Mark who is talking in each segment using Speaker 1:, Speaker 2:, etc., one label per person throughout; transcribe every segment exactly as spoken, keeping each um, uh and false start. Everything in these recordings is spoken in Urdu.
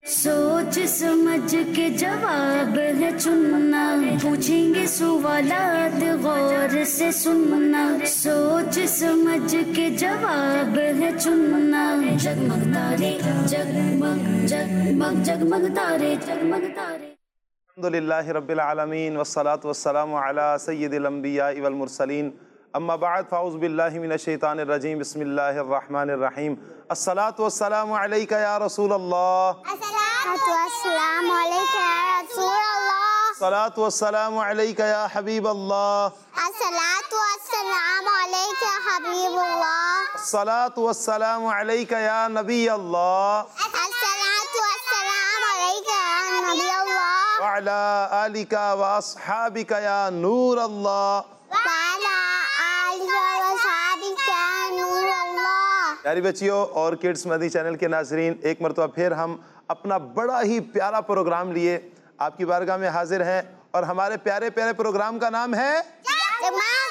Speaker 1: सोच समझ के जवाब है चुनना, पूछेंगे सवालात गौर से सुनना। सोच समझ के जवाब है चुनना, जगमग तारे जगमग जगमग जगमग तारे जगमग तारे।
Speaker 2: अल्हम्दुलिल्लाहि रब्बिल आलमीन वस्सलातु वस्सलामु अला सय्यिदिल अंबिया वल मुरसलीन, अम्मा बाद फ़अऊज़ु बिल्लाहि मिनश शैतानिर रजीम, बिस्मिल्लाहिर रहमानिर रहीम। अस्सलातु वस्सलामु अलैका या रसूलल्लाह,
Speaker 3: अस्सलातु वस्सलामु अलैका या रसूलल्लाह,
Speaker 2: अस्सलातु वस्सलामु अलैका या हबीबल्लाह,
Speaker 3: अस्सलातु वस्सलामु अलैका या हबीबल्लाह,
Speaker 2: अस्सलातु वस्सलामु अलैका या नबीयल्लाह,
Speaker 3: अस्सलातु वस्सलामु अलैका या नबीयल्लाह,
Speaker 2: व अला आलिका व अस्हाबिका या नूरल्लाह।
Speaker 3: व अला आलिका व अस्हाबिका या नूरल्लाह।
Speaker 2: प्यारी बच्चियों और किड्स मदी चैनल के नाजरीन, एक मरतबा फिर हम अपना बड़ा ही प्यारा प्रोग्राम लिए आपकी बारगाह में हाजिर हैं, और हमारे प्यारे प्यारे प्रोग्राम का नाम है
Speaker 3: जगमग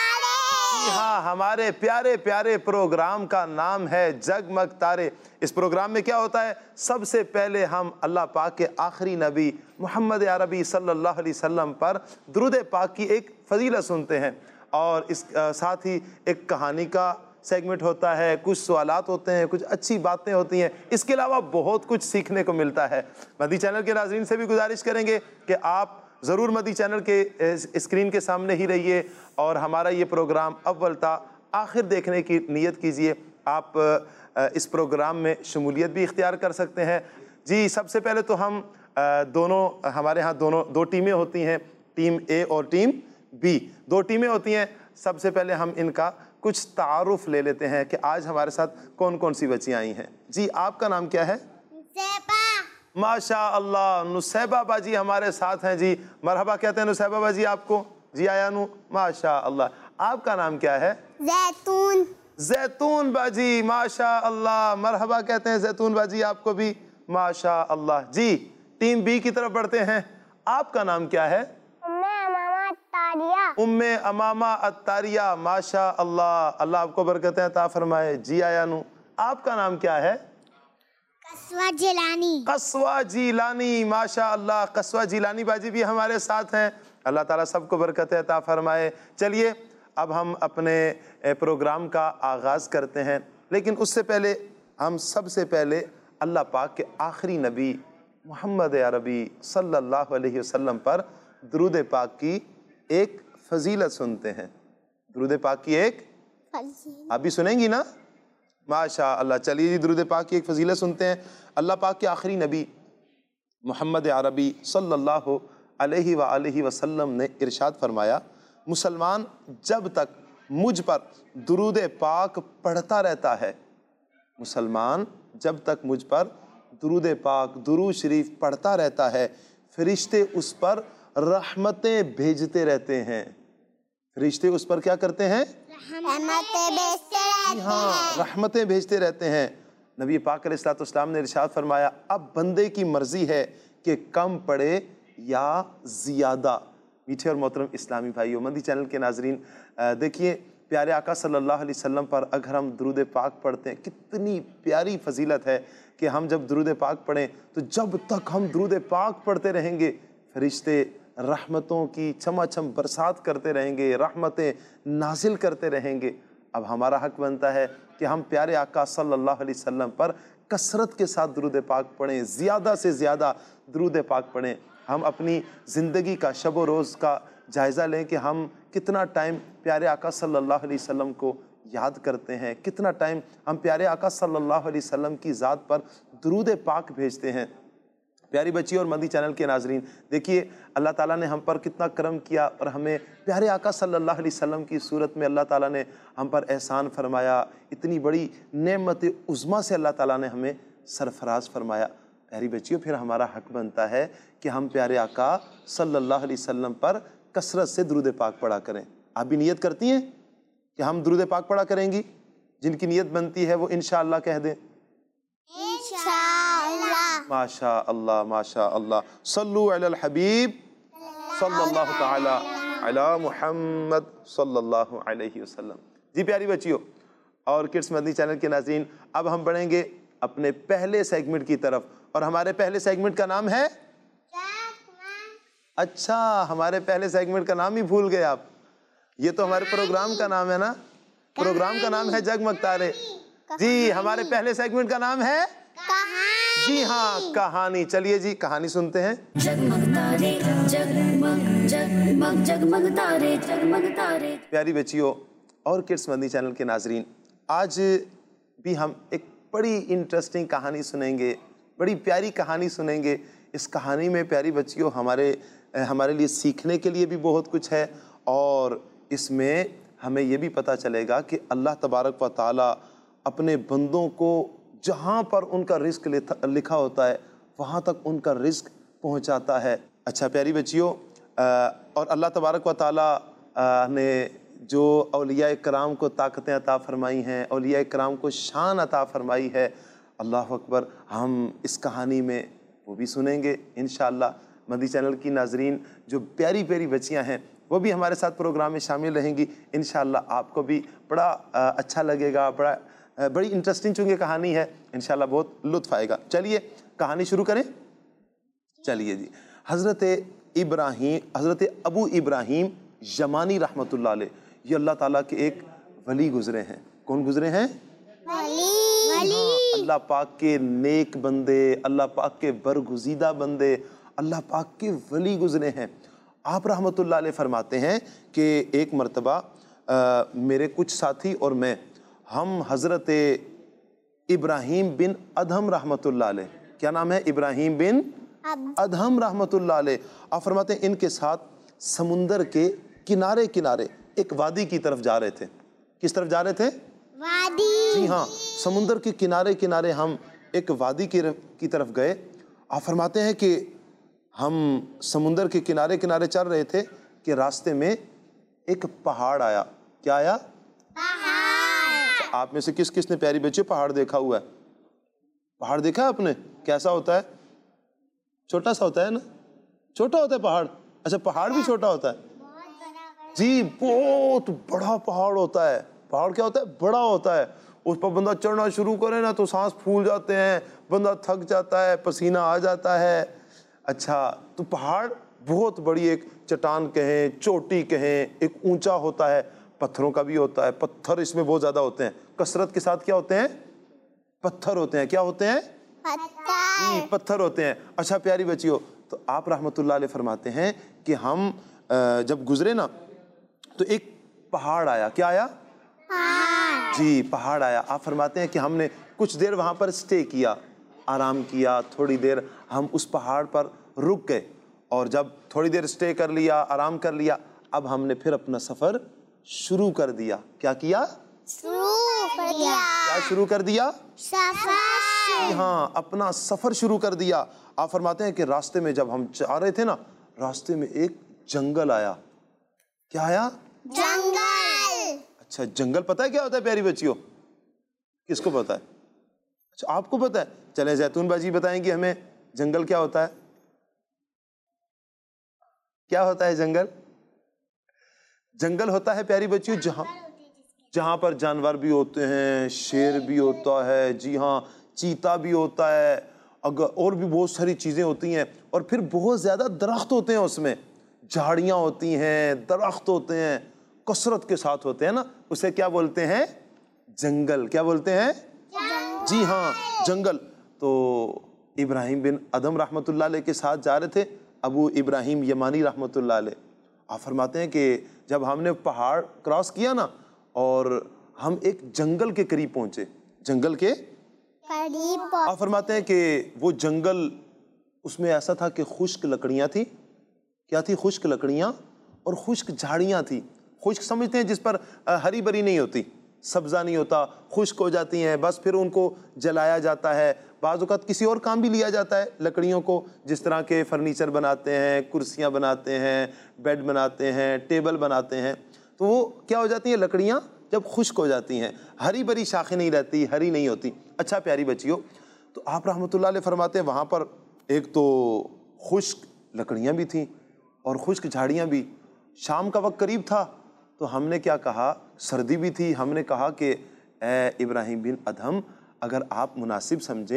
Speaker 3: तारे।
Speaker 2: हाँ, हमारे प्यारे प्यारे प्रोग्राम का नाम है जगमग तारे। इस प्रोग्राम में क्या होता है, सबसे पहले हम अल्लाह पाक के आखिरी नबी मोहम्मद अरबी सल्लल्लाहु अलैहि वसल्लम पर दुरूद पाक की एक फजीलत सुनते हैं, और इस साथ ही एक कहानी का सेगमेंट होता है, कुछ सवालात होते हैं, कुछ अच्छी बातें होती हैं। इसके अलावा बहुत कुछ सीखने को मिलता है। मदी चैनल के नाज़रीन से भी गुजारिश करेंगे कि आप ज़रूर मदी चैनल के स्क्रीन के सामने ही रहिए और हमारा ये प्रोग्राम अव्वल ता आखिर देखने की नीयत कीजिए। आप इस प्रोग्राम में शमूलियत भी इख्तियार कर सकते हैं। जी, सबसे पहले तो हम दोनों हमारे यहाँ दोनों दो टीमें होती हैं, टीम ए और टीम बी, दो टीमें होती हैं। सबसे पहले हम इनका कुछ तारुफ ले लेते हैं कि आज हमारे साथ कौन कौन सी बच्चियाँ आई हैं। जी, आपका नाम क्या है?
Speaker 3: नुसैबा।
Speaker 2: माशा अल्लाह, नुसैबा बाजी हमारे साथ हैं। जी, मरहबा कहते हैं नुसैबा बाजी आपको। जी आयानू, माशा अल्लाह। आपका नाम क्या है?
Speaker 3: जैतून।
Speaker 2: जैतून बाजी, माशा अल्लाह, मरहबा कहते हैं जैतून बाजी आपको भी, माशा अल्लाह। जी, टीम बी की तरफ बढ़ते हैं। आपका नाम क्या है? उम्मे अमामा अत्तारिया, माशा अल्लाह, अल्लाह आपको बरकतें अता फरमाए। जी आयानू, आपका नाम क्या है?
Speaker 3: कस्वा जिलानी।
Speaker 2: कस्वा जिलानी, माशा अल्लाह, कस्वा जिलानी बाजी भी हमारे साथ हैं। अल्लाह ताला सबको बरकतें अता फरमाए। चलिए अब हम अपने प्रोग्राम का आगाज़ करते हैं, लेकिन उससे पहले हम सबसे पहले अल्लाह पाक के आखिरी नबी मोहम्मद अरबी सल्लल्लाहु अलैहि वसल्लम पर दुरूद पाक की एक फजीलत सुनते हैं। दुरूद पाक की एक आप भी सुनेंगी ना? माशा अल्लाह। चलिए जी, दुरूद पाक की एक फजीलत सुनते हैं। अल्लाह पाक के आखिरी नबी मोहम्मद अरबी सल्लल्लाहु अलैहि व आलिहि वसल्लम ने इरशाद फरमाया, मुसलमान जब तक मुझ पर दुरूद पाक पढ़ता रहता है, मुसलमान जब तक मुझ पर दुरूद पाक दुरूद शरीफ पढ़ता रहता है, फरिश्ते उस पर रहमतें भेजते रहते हैं। फरिश्ते उस पर क्या करते हैं?
Speaker 3: रहमतें भेजते रहते हैं।
Speaker 2: हाँ, रहमतें भेजते रहते हैं। नबी पाक अलैहिस्सलाम ने इरशाद फरमाया, अब बंदे की मर्जी है कि कम पढ़े या ज़ियादा। मीठे और मोहतरम इस्लामी भाइयों, मदी चैनल के नाजरीन, देखिए प्यारे आका सल्लल्लाहु अलैहि वसल्लम पर अगर हम दुरूद पाक पढ़ते हैं, कितनी प्यारी फजीलत है कि हम जब दुरूद पाक पढ़ें तो जब तक हम दुरूद पाक पढ़ते रहेंगे, फरिश्ते रहमतों की छमाछम बरसात करते रहेंगे, रहमतें नाजिल करते रहेंगे। अब हमारा हक बनता है कि हम प्यारे आका सल्लल्लाहु अलैहि वसल्लम पर कसरत के साथ दुरूद पाक पढ़ें, ज़्यादा से ज़्यादा दुरूद पाक पढ़ें। हम अपनी ज़िंदगी का शब व रोज़ का जायज़ा लें कि हम कितना टाइम प्यारे आका सल्लल्लाहु अलैहि वसल्लम को याद करते हैं, कितना टाइम हम प्यारे आका सल्लल्लाहु अलैहि वसल्लम की ज़ात पर दुरूद पाक भेजते हैं। प्यारी बच्ची और मदी चैनल के नाजरीन, देखिए अल्लाह ताला ने हम पर कितना करम किया, और हमें प्यारे आका सल्लल्लाहु अलैहि वसल्लम की सूरत में अल्लाह ताला ने हम पर एहसान फरमाया। इतनी बड़ी नेमत उज़्मा से अल्लाह ताला ने हमें सरफराज फरमाया। प्यारी बच्चियों, फिर हमारा हक बनता है कि हम प्यारे आका सल्लल्लाहु अलैहि वसल्लम पर कसरत से दुरूद पाक पढ़ा करें। आप भी नियत करती हैं कि हम दुरूद पाक पढ़ा करेंगी? जिनकी नियत बनती है वो इंशाअल्लाह कह दें।
Speaker 3: इंशाअल्लाह।
Speaker 2: माशा अल्लाह, माशा अल्लाह। सल्लु अलल हबीब सल्लल्लाहु तआला अला मुहम्मद सल्लल्लाहु अलैहि वसल्लम। जी प्यारी बच्चियों और किड्स मदनी चैनल के नाज़रीन, अब हम बढ़ेंगे अपने पहले सेगमेंट की तरफ, اور ہمارے پہلے سیگمنٹ کا نام ہے؟ اچھا ہمارے پہلے سیگمنٹ کا نام ہی بھول گئے آپ. یہ تو ہمارے پروگرام کا نام ہے نا, پروگرام کا نام ہے جگمگ تارے. جی ہمارے پہلے سیگمنٹ کا نام ہے جی ہاں کہانی. چلیے جی کہانی سنتے ہیں.
Speaker 1: جگمگ تارے جگمگ جگمگ جگمگ تارے جگمگ تارے.
Speaker 2: پیاری بچیوں اور کڈس مدنی چینل کے ناظرین, آج بھی ہم ایک بڑی انٹرسٹنگ کہانی سنیں گے, بڑی پیاری کہانی سنیں گے. اس کہانی میں پیاری بچیوں ہمارے ہمارے لیے سیکھنے کے لیے بھی بہت کچھ ہے, اور اس میں ہمیں یہ بھی پتہ چلے گا کہ اللہ تبارک و تعالیٰ اپنے بندوں کو جہاں پر ان کا رزق لکھا ہوتا ہے وہاں تک ان کا رزق پہنچاتا ہے. اچھا پیاری بچیوں, اور اللہ تبارک و تعالیٰ نے جو اولیاء کرام کو طاقتیں عطا فرمائی ہیں, اولیاء کرام کو شان عطا فرمائی ہے, اللہ اکبر, ہم اس کہانی میں وہ بھی سنیں گے انشاءاللہ. مدنی چینل کی ناظرین جو پیاری پیاری بچیاں ہیں وہ بھی ہمارے ساتھ پروگرام میں شامل رہیں گی انشاءاللہ. آپ کو بھی بڑا اچھا لگے گا, بڑا بڑی انٹرسٹنگ چونکہ کہانی ہے, انشاءاللہ بہت لطف آئے گا. چلیے کہانی شروع کریں. چلیے جی. حضرت ابراہیم حضرت ابو ابراہیم یمانی رحمۃ اللہ علیہ, یہ اللہ تعالیٰ کے ایک ولی گزرے ہیں. کون گزرے ہیں؟ اللہ پاک کے نیک بندے, اللہ پاک کے برگزیدہ بندے, اللہ پاک کے ولی گزرے ہیں. آپ رحمۃ اللہ علیہ فرماتے ہیں کہ ایک مرتبہ میرے کچھ ساتھی اور میں, ہم حضرت ابراہیم بن ادہم رحمۃ اللہ علیہ, کیا نام ہے؟ ابراہیم بن ادہم رحمۃ اللہ علیہ. آپ فرماتے ہیں ان کے ساتھ سمندر کے کنارے کنارے ایک وادی کی طرف جا رہے تھے. کس طرف جا رہے تھے؟
Speaker 3: وادی.
Speaker 2: جی ہاں, سمندر کے کنارے کنارے ہم ایک وادی کی طرف گئے. آپ فرماتے ہیں کہ ہم سمندر کے کنارے کنارے چل رہے تھے کہ راستے میں ایک پہاڑ آیا. کیا آیا؟
Speaker 3: پہاڑ.
Speaker 2: آپ میں سے کس کس نے پیاری بچے پہاڑ دیکھا ہوا ہے؟ پہاڑ دیکھا ہے آپ نے؟ کیسا ہوتا ہے؟ چھوٹا سا ہوتا ہے نا, چھوٹا ہوتا ہے پہاڑ. اچھا پہاڑ بھی چھوٹا ہوتا ہے؟ جی بہت بڑا پہاڑ ہوتا ہے. پہاڑ کیا ہوتا ہے؟ بڑا ہوتا ہے. اس پر بندہ چڑھنا شروع کرے نا تو سانس پھول جاتے ہیں, بندہ تھک جاتا ہے, پسینہ آ جاتا ہے. اچھا تو پہاڑ بہت بڑی ایک چٹان کہیں, چوٹی کہیں, ایک اونچا ہوتا ہے. پتھروں کا بھی ہوتا ہے, پتھر اس میں بہت زیادہ ہوتے ہیں, کثرت کے ساتھ کیا ہوتے ہیں؟ پتھر ہوتے ہیں. کیا ہوتے ہیں؟
Speaker 3: پتھر.
Speaker 2: پتھر ہوتے ہیں. اچھا پیاری بچیوں, تو آپ رحمۃ اللہ علیہ فرماتے ہیں کہ ہم جب گزرے نا تو ایک پہاڑ آیا. کیا آیا؟
Speaker 3: پہاڑ.
Speaker 2: جی پہاڑ آیا. آپ فرماتے ہیں کہ ہم نے کچھ دیر وہاں پر سٹے کیا, آرام کیا. تھوڑی دیر ہم اس پہاڑ پر رک گئے, اور جب تھوڑی دیر سٹے کر لیا, آرام کر لیا, اب ہم نے پھر اپنا سفر شروع کر دیا. کیا کیا؟
Speaker 3: شروع کر دیا.
Speaker 2: کیا شروع کر دیا؟
Speaker 3: سفر.
Speaker 2: ہاں اپنا سفر شروع کر دیا. آپ فرماتے ہیں کہ راستے میں جب ہم جا رہے تھے نا, راستے میں ایک جنگل آیا. کیا آیا؟
Speaker 3: جنگل.
Speaker 2: اچھا جنگل پتہ ہے کیا ہوتا ہے پیاری بچیوں؟ کس کو پتہ ہے؟ اچھا آپ کو پتہ ہے؟ چلیں زیتون باجی بتائیں گے ہمیں جنگل کیا ہوتا ہے. کیا ہوتا ہے جنگل؟ جنگل ہوتا ہے پیاری بچیوں جہاں جہاں پر جانور بھی ہوتے ہیں, شیر بھی ہوتا ہے, جی ہاں چیتا بھی ہوتا ہے, اگر اور بھی بہت ساری چیزیں ہوتی ہیں, اور پھر بہت زیادہ درخت ہوتے ہیں, اس میں جھاڑیاں ہوتی ہیں, درخت ہوتے ہیں, کثرت کے ساتھ ہوتے ہیں نا. اسے کیا بولتے ہیں؟ جنگل. کیا بولتے ہیں؟ جی ہاں جنگل. تو ابراہیم بن ادہم رحمۃ اللہ علیہ کے ساتھ جا رہے تھے ابو ابراہیم یمانی رحمۃ اللہ علیہ. آپ فرماتے ہیں کہ جب ہم نے پہاڑ کراس کیا نا اور ہم ایک جنگل کے قریب پہنچے, جنگل کے
Speaker 3: قریب.
Speaker 2: آپ فرماتے ہیں کہ وہ جنگل, اس میں ایسا تھا کہ خشک لکڑیاں تھی. کیا تھی؟ خشک لکڑیاں اور خشک جھاڑیاں تھی. خشک سمجھتے ہیں جس پر ہری بری نہیں ہوتی, سبزہ نہیں ہوتا, خشک ہو جاتی ہیں, بس پھر ان کو جلایا جاتا ہے. بعض اوقات کسی اور کام بھی لیا جاتا ہے لکڑیوں کو, جس طرح کے فرنیچر بناتے ہیں, کرسیاں بناتے ہیں, بیڈ بناتے ہیں, ٹیبل بناتے ہیں. تو وہ کیا ہو جاتی ہیں لکڑیاں جب خشک ہو جاتی ہیں, ہری بری شاخیں نہیں رہتی, ہری نہیں ہوتی. اچھا پیاری بچیوں, تو آپ رحمۃ اللہ علیہ فرماتے ہیں وہاں پر ایک تو خشک لکڑیاں بھی تھیں اور خشک جھاڑیاں بھی. شام کا وقت قریب تھا تو ہم نے کیا کہا, سردی بھی تھی, ہم نے کہا کہ اے ابراہیم بن ادہم اگر آپ مناسب سمجھیں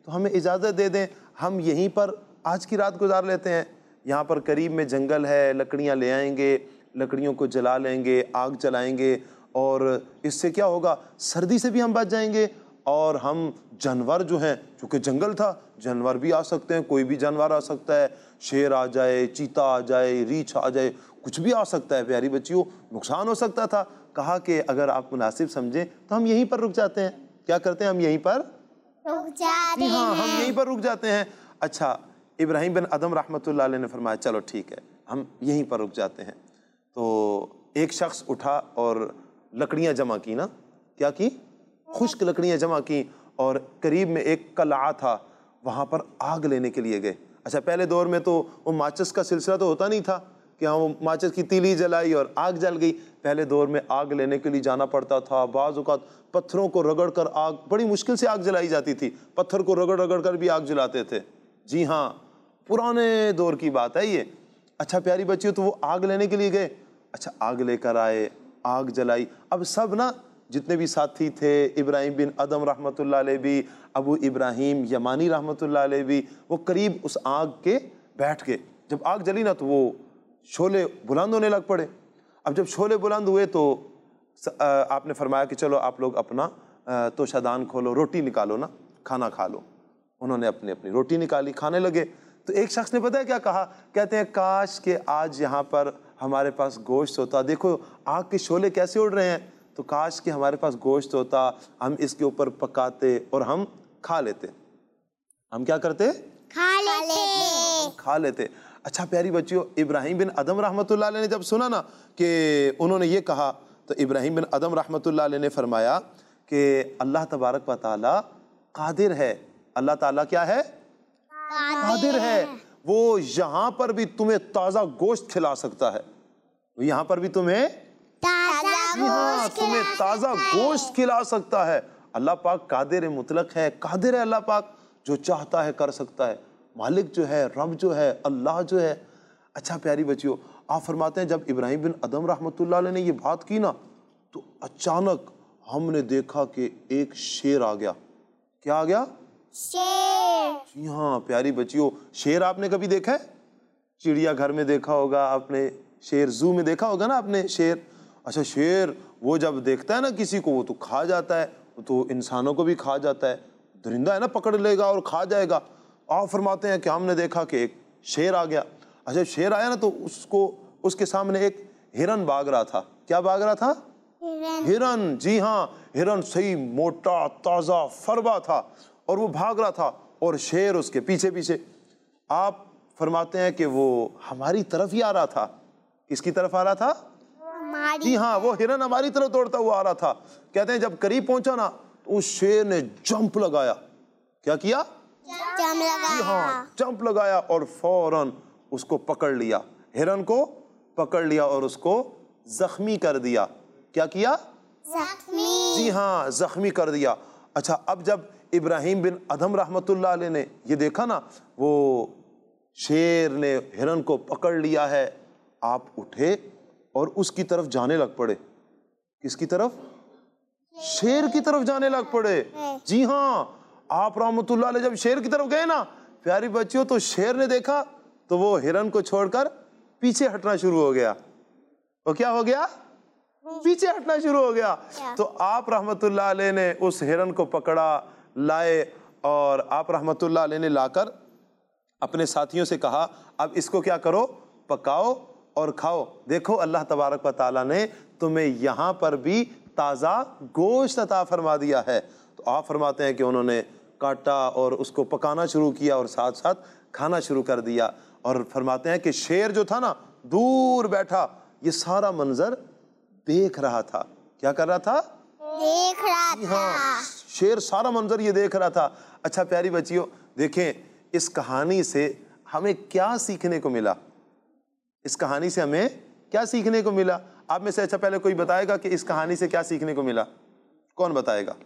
Speaker 2: تو ہمیں اجازت دے دیں ہم یہیں پر آج کی رات گزار لیتے ہیں. یہاں پر قریب میں جنگل ہے, لکڑیاں لے آئیں گے, لکڑیوں کو جلا لیں گے, آگ جلائیں گے, اور اس سے کیا ہوگا, سردی سے بھی ہم بچ جائیں گے. اور ہم جانور جو ہیں, چونکہ جنگل تھا, جانور بھی آ سکتے ہیں, کوئی بھی جانور آ سکتا ہے, شیر آ جائے, چیتا آ جائے, ریچھ آ جائے, کچھ بھی آ سکتا ہے پیاری بچیوں, نقصان ہو سکتا تھا. کہا کہ اگر آپ مناسب سمجھیں تو ہم یہیں پر رک جاتے ہیں. کیا کرتے ہیں, ہم یہیں پر
Speaker 3: رک جاتے
Speaker 2: ہاں ہم
Speaker 3: ہیں.
Speaker 2: یہیں پر رک جاتے ہیں. اچھا, ابراہیم بن ادم رحمۃ اللہ علیہ نے فرمایا چلو ٹھیک ہے, ہم یہیں پر رک جاتے ہیں. تو ایک شخص اٹھا اور لکڑیاں جمع کی نا, کیا کی, خشک لکڑیاں جمع کی, اور قریب میں ایک قلعہ تھا, وہاں پر آگ لینے کے لیے گئے. اچھا, پہلے دور میں تو وہ ماچس کا سلسلہ تو ہوتا نہیں تھا کہ ہاں وہ ماچس کی تیلی جلائی اور آگ جل گئی. پہلے دور میں آگ لینے کے لیے جانا پڑتا تھا, بعض اوقات پتھروں کو رگڑ کر آگ, بڑی مشکل سے آگ جلائی جاتی تھی, پتھر کو رگڑ رگڑ کر بھی آگ جلاتے تھے. جی ہاں, پرانے دور کی بات ہے یہ. اچھا پیاری بچیوں, تو وہ آگ لینے کے لیے گئے. اچھا, آگ لے کر آئے, آگ جلائی. اب سب نا جتنے بھی ساتھی تھے, ابراہیم بن ادم رحمۃ اللہ علیہ بھی, ابو ابراہیم یمانی رحمۃ اللہ علیہ بھی, وہ قریب اس آگ کے بیٹھ گئے. جب آگ جلی نا تو وہ شعلے بلند ہونے لگ پڑے. اب جب شعلے بلند ہوئے تو آپ نے فرمایا کہ چلو آپ لوگ اپنا توشہ دان کھولو, روٹی نکالو نا, کھانا کھا لو. انہوں نے اپنی اپنی روٹی نکالی, کھانے لگے. تو ایک شخص نے پتہ ہے کیا کہا, کہتے ہیں کاش کہ آج یہاں پر ہمارے پاس گوشت ہوتا, دیکھو آگ کے شعلے کیسے اڑ رہے ہیں, تو کاش کہ ہمارے پاس گوشت ہوتا, ہم اس کے اوپر پکاتے اور ہم کھا لیتے. ہم کیا کرتے,
Speaker 3: کھا لیتے.
Speaker 2: کھا لیتے. اچھا پیاری بچیوں, ابراہیم بن ادم رحمۃ اللہ علیہ نے جب سنا نا کہ انہوں نے یہ کہا, تو ابراہیم بن ادم رحمۃ اللہ علیہ نے فرمایا کہ اللہ تبارک و تعالی قادر ہے. اللہ تعالیٰ کیا ہے, قادر ہے. وہ یہاں پر بھی تمہیں تازہ گوشت کھلا سکتا ہے, وہ یہاں پر بھی تمہیں ہاں تمہیں تازہ گوشت کھلا سکتا ہے. اللہ پاک قادر مطلق ہے, قادر ہے اللہ پاک, جو چاہتا ہے کر سکتا ہے. مالک جو ہے, رب جو ہے, اللہ جو ہے. اچھا پیاری بچیوں, آپ فرماتے ہیں جب ابراہیم بن ادم رحمۃ اللہ علیہ نے یہ بات کی نا, تو اچانک ہم نے دیکھا کہ ایک شیر آ گیا. کیا آ گیا,
Speaker 3: شیر.
Speaker 2: جی ہاں پیاری بچیوں, شیر آپ نے کبھی دیکھا ہے, چڑیا گھر میں دیکھا ہوگا آپ نے, شیر زو میں دیکھا ہوگا نا آپ نے شیر. اچھا, شیر وہ جب دیکھتا ہے نا کسی کو, وہ تو کھا جاتا ہے, وہ تو انسانوں کو بھی کھا جاتا ہے, درندہ ہے نا, پکڑ لے گا اور کھا جائے گا. آپ فرماتے ہیں کہ ہم نے دیکھا کہ ایک شیر آ گیا. اچھا, شیر آیا نا تو اس کو, اس کے سامنے ایک ہرن بھاگ رہا تھا. کیا بھاگ رہا تھا, ہرن. جی ہاں, ہرن صحیح موٹا تازہ فربا تھا, اور وہ بھاگ رہا تھا, اور شیر اس کے پیچھے پیچھے. آپ فرماتے ہیں کہ وہ ہماری طرف ہی آ رہا تھا. کس کی طرف آ رہا تھا, جی ہاں وہ ہرن ہماری طرف دوڑتا ہوا آ رہا تھا. کہتے ہیں جب قریب پہنچا نا تو اس شیر نے جمپ لگایا. کیا کیا,
Speaker 3: جم لگا.
Speaker 2: جی ہاں جمپ لگایا, اور فوراً اس کو پکڑ لیا, ہرن کو پکڑ لیا اور اس کو زخمی کر دیا. کیا کیا,
Speaker 3: زخمی.
Speaker 2: جی ہاں زخمی کر دیا. اچھا, اب جب ابراہیم بن ادم رحمۃ اللہ علیہ نے یہ دیکھا نا, وہ شیر نے ہرن کو پکڑ لیا ہے, آپ اٹھے اور اس کی طرف جانے لگ پڑے. کس کی طرف, شیر کی طرف جانے لگ پڑے. جی ہاں, آپ رحمۃ اللہ علیہ جب شیر کی طرف گئے نا پیاری بچیوں, تو شیر نے دیکھا تو وہ ہرن کو چھوڑ کر پیچھے ہٹنا شروع ہو گیا. وہ کیا ہو گیا, پیچھے ہٹنا شروع ہو گیا. تو آپ رحمۃ اللہ علیہ نے اس ہرن کو پکڑا, لائے, اور آپ رحمۃ اللہ علیہ نے لا کر اپنے ساتھیوں سے کہا اب اس کو کیا کرو, پکاؤ اور کھاؤ. دیکھو اللہ تبارک و تعالیٰ نے تمہیں یہاں پر بھی تازہ گوشت عطا فرما دیا ہے. تو آپ فرماتے ہیں کہ انہوں نے کاٹا اور اس کو پکانا شروع کیا اور ساتھ ساتھ کھانا شروع کر دیا. اور فرماتے ہیں کہ شیر جو تھا نا دور بیٹھا یہ سارا منظر دیکھ رہا تھا. کیا کر رہا تھا,
Speaker 3: دیکھ رہا تھا.
Speaker 2: ہاں شیر سارا منظر یہ دیکھ رہا تھا. اچھا پیاری بچیوں, دیکھیں اس کہانی سے ہمیں کیا سیکھنے کو ملا, اس کہانی سے ہمیں کیا سیکھنے کو ملا. آپ میں سے اچھا پہلے کوئی بتائے گا کہ اس کہانی سے کیا سیکھنے کو ملا, کون بتائے گا,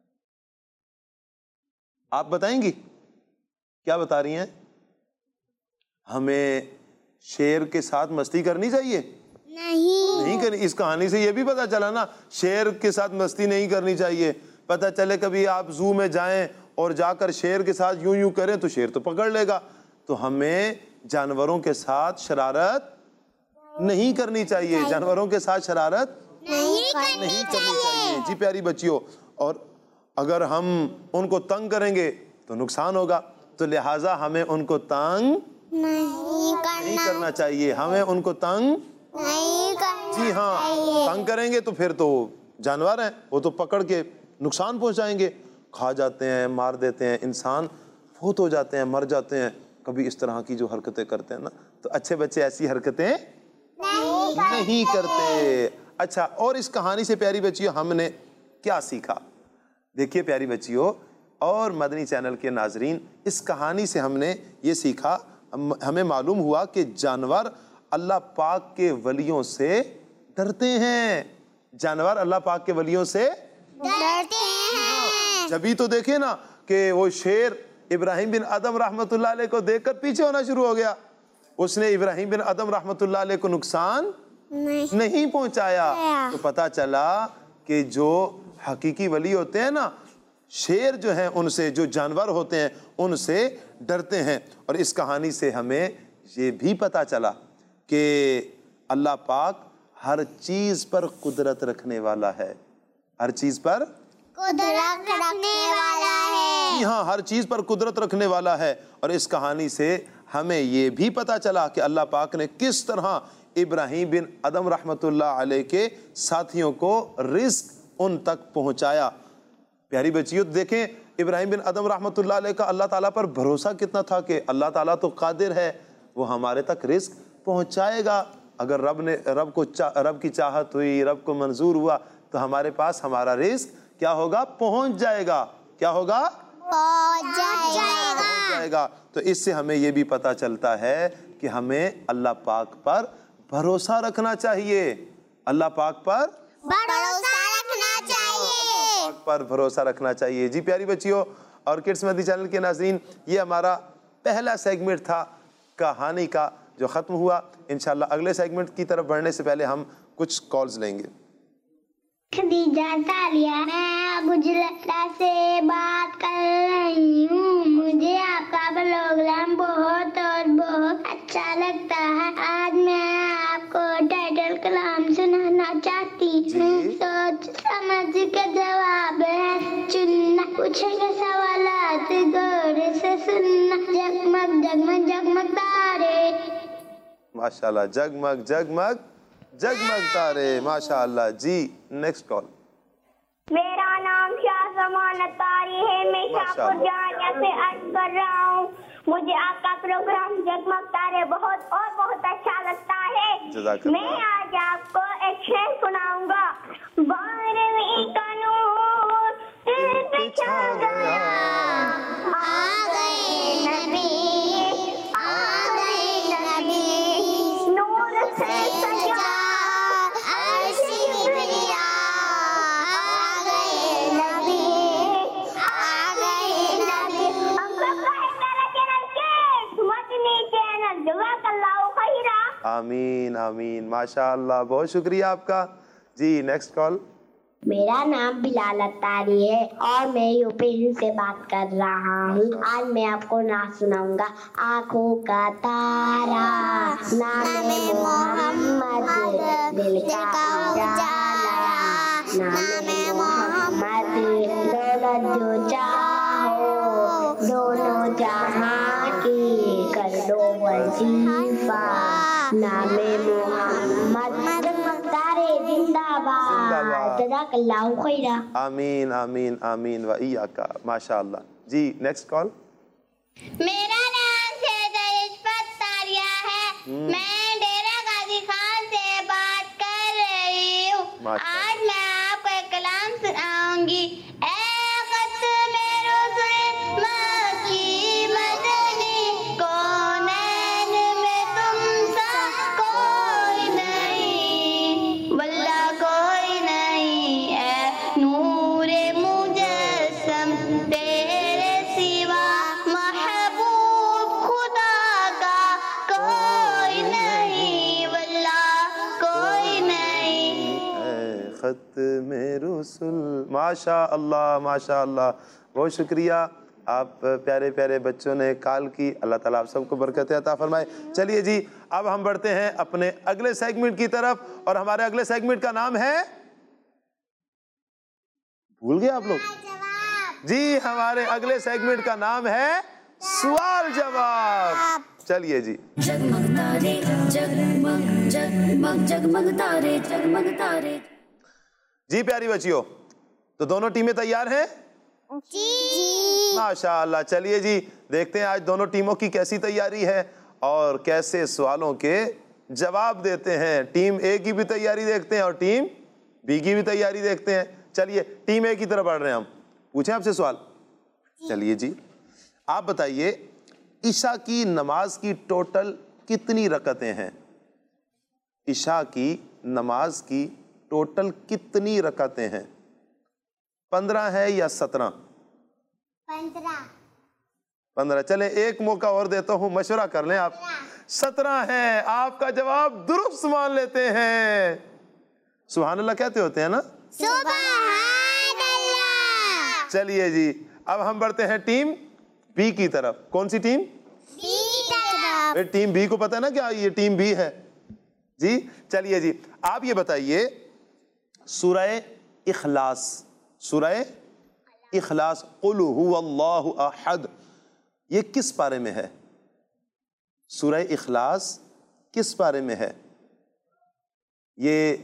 Speaker 2: آپ بتائیں گی, کیا بتا رہی ہیں, ہمیں شیر کے ساتھ مستی کرنی چاہیے,
Speaker 3: نہیں
Speaker 2: نہیں کرنی. اس کہانی سے یہ بھی پتا چلا نا شیر کے ساتھ مستی نہیں کرنی چاہیے. پتہ چلے کبھی آپ زو میں جائیں اور جا کر شیر کے ساتھ یوں یوں کریں تو شیر تو پکڑ لے گا. تو ہمیں جانوروں کے ساتھ شرارت نہیں کرنی چاہیے, جانوروں کے ساتھ شرارت
Speaker 3: نہیں
Speaker 2: نہیں کرنی چاہیے. جی پیاری بچیوں, اور اگر ہم ان کو تنگ کریں گے تو نقصان ہوگا, تو لہٰذا ہمیں ان کو تنگ
Speaker 3: نہیں
Speaker 2: نہیں کرنا چاہیے, ہمیں ان کو تنگ
Speaker 3: نہیں کرنا
Speaker 2: جی ہاں تنگ کریں گے تو پھر تو جانور ہیں, وہ تو پکڑ کے نقصان پہنچائیں گے, کھا جاتے ہیں, مار دیتے ہیں, انسان فوت ہو جاتے ہیں, مر جاتے ہیں کبھی اس طرح کی جو حرکتیں کرتے ہیں نا. تو اچھے بچے ایسی حرکتیں نہیں کرتے. اچھا, اور اس کہانی سے پیاری بچیوں ہم نے کیا سیکھا؟ دیکھیے پیاری بچیوں اور مدنی چینل کے ناظرین, اس کہانی سے ہم نے یہ سیکھا, ہمیں معلوم ہوا کہ جانور اللہ پاک کے ولیوں سے ڈرتے ہیں. جانور اللہ پاک کے ولیوں سے
Speaker 3: ڈرتے ہیں.
Speaker 2: جبھی تو دیکھیں نا کہ وہ شیر ابراہیم بن ادم رحمت اللہ علیہ کو دیکھ کر پیچھے ہونا شروع ہو گیا. اس نے ابراہیم بن ادم رحمت اللہ علیہ کو نقصان نہیں پہنچایا. تو پتا چلا کہ جو حقیقی ولی ہوتے ہیں نا, شیر جو ہیں ان سے, جو جانور ہوتے ہیں ان سے ڈرتے ہیں. اور اس کہانی سے ہمیں یہ بھی پتا چلا کہ اللہ پاک ہر چیز پر قدرت رکھنے والا ہے, ہر چیز پر
Speaker 3: قدرت رکھنے والا ہے.
Speaker 2: جی ہاں, ہر چیز پر قدرت رکھنے والا ہے. اور اس کہانی سے ہمیں یہ بھی پتا چلا کہ اللہ پاک نے کس طرح ابراہیم بن ادم رحمت اللہ علیہ کے ساتھیوں کو رزق ان تک پہنچایا. پیاری بچیوں دیکھیں ابراہیم بن ادم رحمت اللہ علیہ کا اللہ تعالیٰ پر بھروسہ کتنا تھا کہ اللہ تعالیٰ تو قادر ہے, وہ ہمارے تک رزق پہنچائے گا. اگر رب نے رب کو رب کی چاہت ہوئی, رب کو منظور ہوا تو ہمارے پاس ہمارا رزق کیا ہوگا؟ پہنچ جائے گا. کیا ہوگا؟
Speaker 3: پہنچ جائے گا.
Speaker 2: پہنچ جائے گا. تو اس سے ہمیں یہ بھی پتا چلتا ہے کہ ہمیں اللہ پاک پر بھروسہ رکھنا چاہیے, اللہ پاک پر
Speaker 3: بھروسہ رکھنا چاہیے.
Speaker 2: پاک پر بھروسہ رکھنا چاہیے. جی پیاری بچیوں اور کڈس مدنی چینل کے ناظرین, یہ ہمارا پہلا سیگمنٹ تھا کہانی کا جو ختم ہوا. انشاءاللہ اگلے سیگمنٹ کی طرف بڑھنے سے پہلے ہم کچھ کالز لیں گے.
Speaker 3: خدیجہ تالیہ, میں گجرات سے بات کر رہی ہوں. مجھے آپ کا پروگرام بہت اور بہت اچھا لگتا ہے. آج میں آپ کو ٹائٹل کلام سنانا چاہتی ہوں. سوچ سمجھ کے جواب ہے چننا, پوچھے گے سوالات غور سے سننا. جگمگ جگمگ جگمگ تارے.
Speaker 2: ماشاءاللہ, جگمگ جگمگ جگمگ تارے, ماشاءاللہ. جی نیکسٹ کال.
Speaker 4: میرا نام شاہ زمان اتاری ہے, میں شاہپور جامعہ سے عرض کر رہا ہوں. مجھے آپ کا پروگرام جگمگ تارے بہت اور بہت اچھا لگتا ہے. میں آج آپ کو ایک شعر سناؤں گا. بارہویں کا نور دل پہ چھا گیا, آ گئے نبی, آ گئے نبی, نور سے سجا عرش کبریا. آ گئے نبی, آ گئے نبی. ہم سب کا ہے میرا چینل کڈس مدنی چینل. جزاک اللہ خیرا.
Speaker 2: آمین آمین, ماشاءاللہ, بہت شکریہ آپ کا. جی نیکسٹ کال.
Speaker 5: میرا نام بلال اتاری ہے اور میں یو پی سے بات کر رہا ہوں. آج میں آپ کو نعت سناؤں گا. آنکھوں کا تارا, نام محمد, دل کا اجالا, نام محمد. دولت جو چاہو دونوں جہاں کی, کر دو وظیفہ, نام محمد. تارے زندہ باد. جزاک اللہ خیرا.
Speaker 2: آمین آمین آمین و ایاکا, ماشاءاللہ. جی نیکسٹ کال.
Speaker 4: میرا نام سیدہ عشرت تاریہ ہے, میں ڈیرہ غازی خان سے بات کر رہی ہوں. آج میں آپ کو ایک کلام سناؤں گی. اے ختم رسل مکی مدنی, کونین میں تم سا کوئی نہیں, واللہ کوئی نہیں. اے نور مجسم تیرے سوا محبوب خدا کا کوئی نہیں, واللہ کوئی نہیں.
Speaker 2: اے ختم رسول, ماشاء اللہ ماشاء اللہ, بہت شکریہ. آپ پیارے پیارے بچوں نے کال کی. اللہ تعالیٰ آپ سب کو برکتیں عطا فرمائے. چلیے جی اب ہم بڑھتے ہیں اپنے اگلے سیگمنٹ کی طرف, اور ہمارے اگلے سیگمنٹ کا نام ہے, بھول گئے آپ لوگ؟ جی ہمارے اگلے سیگمنٹ کا نام ہے سوال جواب. چلیے جی.
Speaker 1: جگمگ تارے جگمگ جگمگ جگمگ تارے جگمگ تارے.
Speaker 2: جی پیاری بچیوں, تو دونوں ٹیمیں تیار ہیں؟
Speaker 3: جی
Speaker 2: ماشاء اللہ. چلیے جی دیکھتے ہیں آج دونوں ٹیموں کی کیسی تیاری ہے اور کیسے سوالوں کے جواب دیتے ہیں. ٹیم اے کی بھی تیاری دیکھتے ہیں اور ٹیم بی کی بھی تیاری دیکھتے ہیں. چلیے ٹیم اے کی طرف بڑھ رہے ہیں ہم. پوچھیں آپ سے سوال. چلیے جی آپ بتائیے عشاء کی نماز کی ٹوٹل کتنی رکعتیں ہیں؟ عشاء کی نماز کی ٹوٹل کتنی رکعتیں ہیں؟ پندرہ ہے یا سترہ؟
Speaker 3: پندرہ.
Speaker 2: پندرہ. چلیں ایک موقع اور دیتا ہوں, مشورہ کر لیں آپ. سترہ ہے. آپ کا جواب درست مان لیتے ہیں. سبحان اللہ کہتے ہوتے ہیں نا.
Speaker 3: سبحان اللہ.
Speaker 2: چلیے جی اب ہم بڑھتے ہیں ٹیم بی کی طرف. کون سی ٹیم؟
Speaker 3: بی طرف.
Speaker 2: ٹیم بی کو پتہ ہے نا کیا یہ ٹیم بی ہے جی. چلیے جی آپ یہ بتائیے سورہ اخلاص, سورہ اخلاص قل هو اللہ احد, یہ کس پارے میں ہے؟ سورہ اخلاص کس پارے میں ہے یہ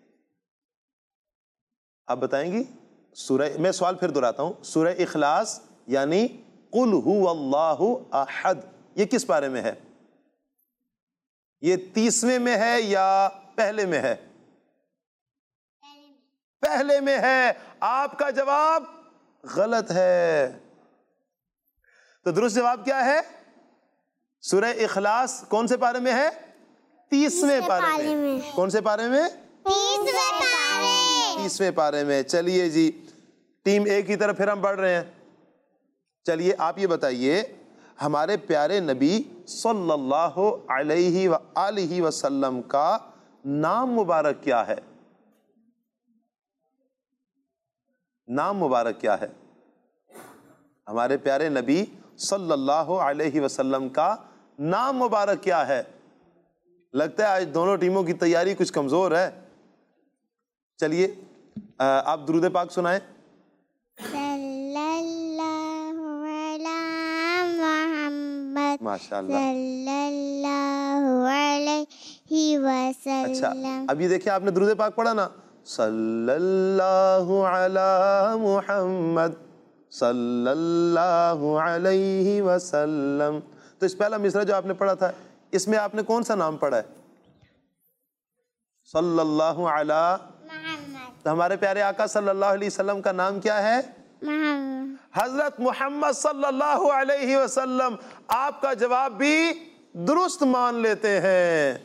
Speaker 2: آپ بتائیں گی؟ سورہ, میں سوال پھر دہراتا ہوں, سورہ اخلاص یعنی قل هو اللہ احد یہ کس پارے میں ہے؟ یہ تیسویں میں ہے یا پہلے میں ہے؟ پہلے میں ہے. آپ کا جواب غلط ہے. تو درست جواب کیا ہے؟ سورہ اخلاص کون سے پارے میں ہے؟ تیسویں پارے میں. کون سے پارے میں؟
Speaker 3: تیسویں پارے.
Speaker 2: تیسویں پارے میں. چلیے جی ٹیم اے کی طرف پھر ہم بڑھ رہے ہیں. چلیے آپ یہ بتائیے ہمارے پیارے نبی صلی اللہ علیہ وآلہ وسلم کا نام مبارک کیا ہے؟ نام مبارک کیا ہے؟ ہمارے پیارے نبی صلی اللہ علیہ وسلم کا نام مبارک کیا ہے؟ لگتا ہے آج دونوں ٹیموں کی تیاری کچھ کمزور ہے. چلیے آپ درود پاک سنائیں.
Speaker 3: صلی اللہ علی محمد
Speaker 2: ماشاء اللہ.
Speaker 3: صلی اللہ علیہ وسلم.
Speaker 2: اچھا اب یہ دیکھیں آپ نے درود پاک پڑھا نا, صلی اللہ علی محمد صلی اللہ علیہ وسلم. تو اس پہلا مصرع جو آپ نے پڑھا تھا اس میں آپ نے کون سا نام پڑھا ہے؟ صلی اللہ علی
Speaker 3: محمد.
Speaker 2: تو ہمارے پیارے آقا صلی اللہ علیہ وسلم کا نام کیا ہے؟
Speaker 3: محمد.
Speaker 2: حضرت محمد صلی اللہ علیہ وسلم. آپ کا جواب بھی درست مان لیتے ہیں.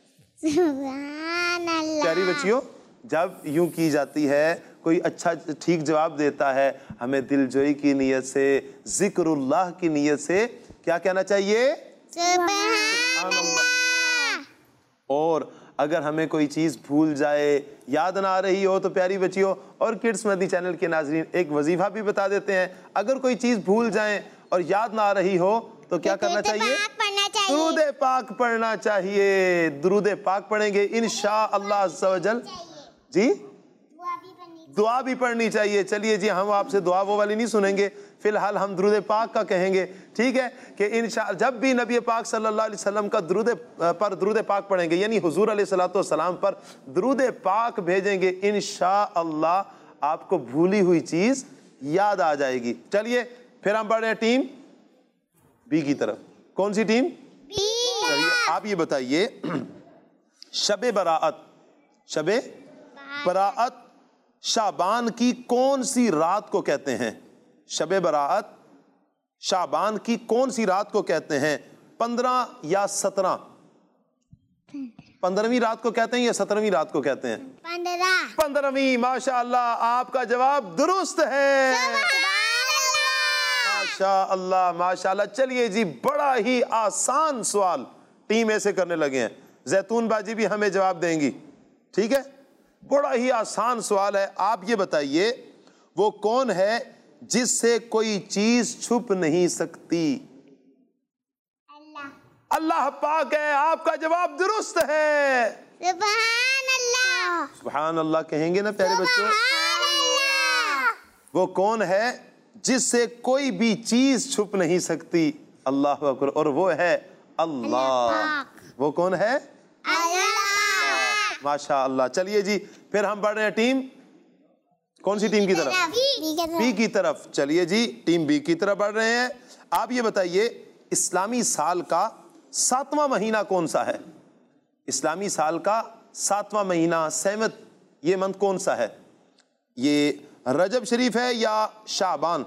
Speaker 3: سبحان اللہ.
Speaker 2: پیاری بچیوں جب یوں کی جاتی ہے کوئی اچھا ٹھیک جواب دیتا ہے ہمیں دل جوئی کی نیت سے ذکر اللہ کی نیت سے کیا کہنا چاہیے؟
Speaker 3: سبحان اللہ.
Speaker 2: اور اگر ہمیں کوئی چیز بھول جائے یاد نہ آ رہی ہو تو پیاری بچیوں اور کڈس مدنی چینل کے ناظرین ایک وظیفہ بھی بتا دیتے ہیں. اگر کوئی چیز بھول جائیں اور یاد نہ آ رہی ہو تو کیا کرنا چاہیے؟ درود پاک پڑھنا چاہیے. درود پاک پڑھیں گے انشاءاللہ عز و جل. جی دعا بھی پڑھنی چاہیے. چلیے جی ہم آپ سے دعا وہ والی نہیں سنیں گے, فی الحال ہم درود پاک کا کہیں گے. ٹھیک ہے کہ انشاء جب بھی نبی پاک صلی اللہ علیہ وسلم کا درود پر درود پاک پڑھیں گے یعنی حضور علیہ الصلوۃ والسلام پر درود پاک بھیجیں گے انشاءاللہ آپ کو بھولی ہوئی چیز یاد آ جائے گی. چلیے پھر ہم بڑھ رہے ہیں ٹیم بی کی طرف. کون سی ٹیم؟ چلیے آپ یہ بتائیے شب براءت, شب براءت شعبان کی کون سی رات کو کہتے ہیں؟ شب براءت شعبان کی کون سی رات کو کہتے ہیں؟ پندرہ یا سترہ؟ پندرہویں رات کو کہتے ہیں یا سترہویں رات کو کہتے ہیں؟
Speaker 3: پندرہ.
Speaker 2: پندرہویں. ماشاء اللہ آپ کا جواب درست ہے. ماشاء اللہ ماشاء اللہ. چلیے جی بڑا ہی آسان سوال ٹیم اے سے کرنے لگے ہیں. زیتون باجی بھی ہمیں جواب دیں گی. ٹھیک ہے بڑا ہی آسان سوال ہے. آپ یہ بتائیے وہ کون ہے جس سے کوئی چیز چھپ نہیں سکتی؟ اللہ پاک ہے. آپ کا جواب درست ہے.
Speaker 3: سبحان اللہ.
Speaker 2: سبحان اللہ کہیں گے نا پیارے بچوں؟ وہ کون ہے جس سے کوئی بھی چیز چھپ نہیں سکتی؟ اللہ اکبر. اور وہ ہے اللہ. وہ کون ہے؟
Speaker 3: اللہ.
Speaker 2: ماشاء اللہ. چلیے جی پھر ہم بڑھ رہے ہیں ٹیم کون سی ٹیم کی طرف؟ بی کی طرف. چلیے جی ٹیم بی کی طرف بڑھ رہے ہیں. آپ یہ بتائیے اسلامی سال کا ساتواں مہینہ کون سا ہے؟ اسلامی سال کا ساتواں مہینہ سیونتھ یہ منتھ کون سا ہے؟ یہ رجب شریف ہے یا شعبان؟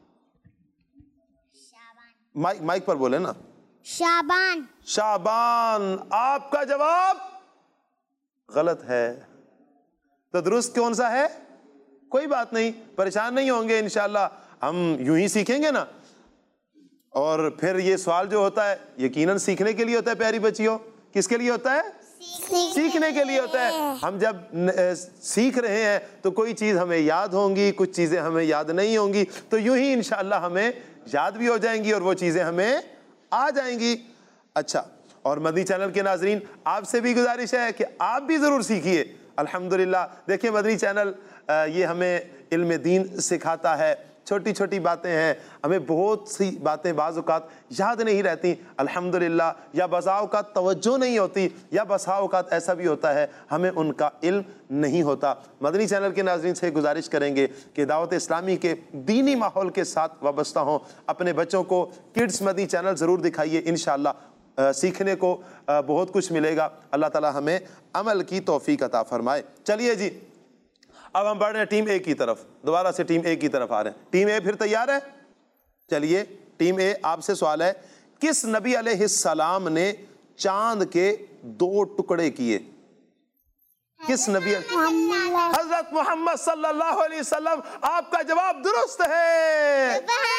Speaker 2: مائک مائک پر بولے نا.
Speaker 3: شعبان.
Speaker 2: شعبان. آپ کا جواب غلط ہے. تو درست کون سا ہے؟ کوئی بات نہیں, پریشان نہیں ہوں گے, انشاءاللہ ہم یوں ہی سیکھیں گے نا. اور پھر یہ سوال جو ہوتا ہے یقیناً سیکھنے کے لیے ہوتا ہے پیاری بچیوں. کس کے لیے ہوتا ہے؟ سیکھنے کے لیے ہوتا ہے. ہم جب سیکھ رہے ہیں تو کوئی چیز ہمیں یاد ہوں گی, کچھ چیزیں ہمیں یاد نہیں ہوں گی, تو یوں ہی انشاءاللہ ہمیں یاد بھی ہو جائیں گی اور وہ چیزیں ہمیں آ جائیں گی. اچھا, اور مدنی چینل کے ناظرین آپ سے بھی گزارش ہے کہ آپ بھی ضرور سیکھیے. الحمدللہ دیکھیں مدنی چینل یہ ہمیں علم دین سکھاتا ہے. چھوٹی چھوٹی باتیں ہیں, ہمیں بہت سی باتیں بعض اوقات یاد نہیں رہتی الحمدللہ, یا بسا اوقات توجہ نہیں ہوتی, یا بسا اوقات ایسا بھی ہوتا ہے ہمیں ان کا علم نہیں ہوتا. مدنی چینل کے ناظرین سے گزارش کریں گے کہ دعوت اسلامی کے دینی ماحول کے ساتھ وابستہ ہوں. اپنے بچوں کو کڈس مدنی چینل ضرور دکھائیے, انشاءاللہ سیکھنے کو بہت کچھ ملے گا. اللہ تعالی ہمیں عمل کی توفیق عطا فرمائے. چلیے جی اب ہم بڑھ رہے ہیں ٹیم اے کی طرف. دوبارہ سے ٹیم اے کی طرف آ رہے ہیں. ٹیم اے پھر تیار ہے؟ چلیے ٹیم اے آپ سے سوال ہے, کس نبی علیہ السلام نے چاند کے دو ٹکڑے کیے؟ کس نبی؟ حضرت محمد صلی اللہ علیہ وسلم. آپ کا جواب درست ہے.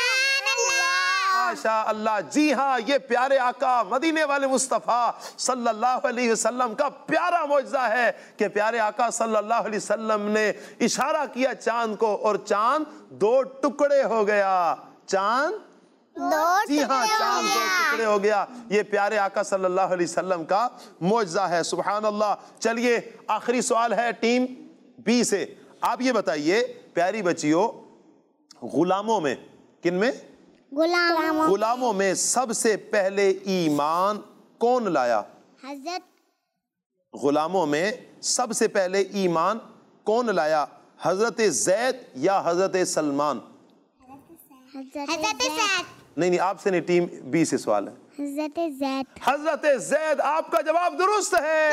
Speaker 2: ماشاء اللہ. جی ہاں, یہ پیارے آقا مدینے والے مصطفیٰ صلی اللہ علیہ وسلم کا پیارا معجزہ ہے کہ پیارے آقا صلی اللہ علیہ وسلم نے اشارہ کیا چاند کو اور چاند دو ٹکڑے ہو گیا. چاند جی ہاں چاند دو ٹکڑے ہو گیا. یہ پیارے آقا صلی اللہ علیہ وسلم کا معجزہ ہے. سبحان اللہ. چلیے آخری سوال ہے ٹیم بی سے. آپ یہ بتائیے پیاری بچیوں, غلاموں میں کن میں؟
Speaker 3: غلام.
Speaker 2: غلاموں میں سب سے پہلے ایمان کون لایا؟
Speaker 3: حضرت.
Speaker 2: غلاموں میں سب سے پہلے ایمان کون لایا؟ حضرت زید یا حضرت سلمان؟
Speaker 3: حضرت زید.
Speaker 2: نہیں نہیں آپ سے نہیں, ٹیم بی سے سوال ہے.
Speaker 3: حضرت زید.
Speaker 2: حضرت زید. آپ کا جواب درست ہے.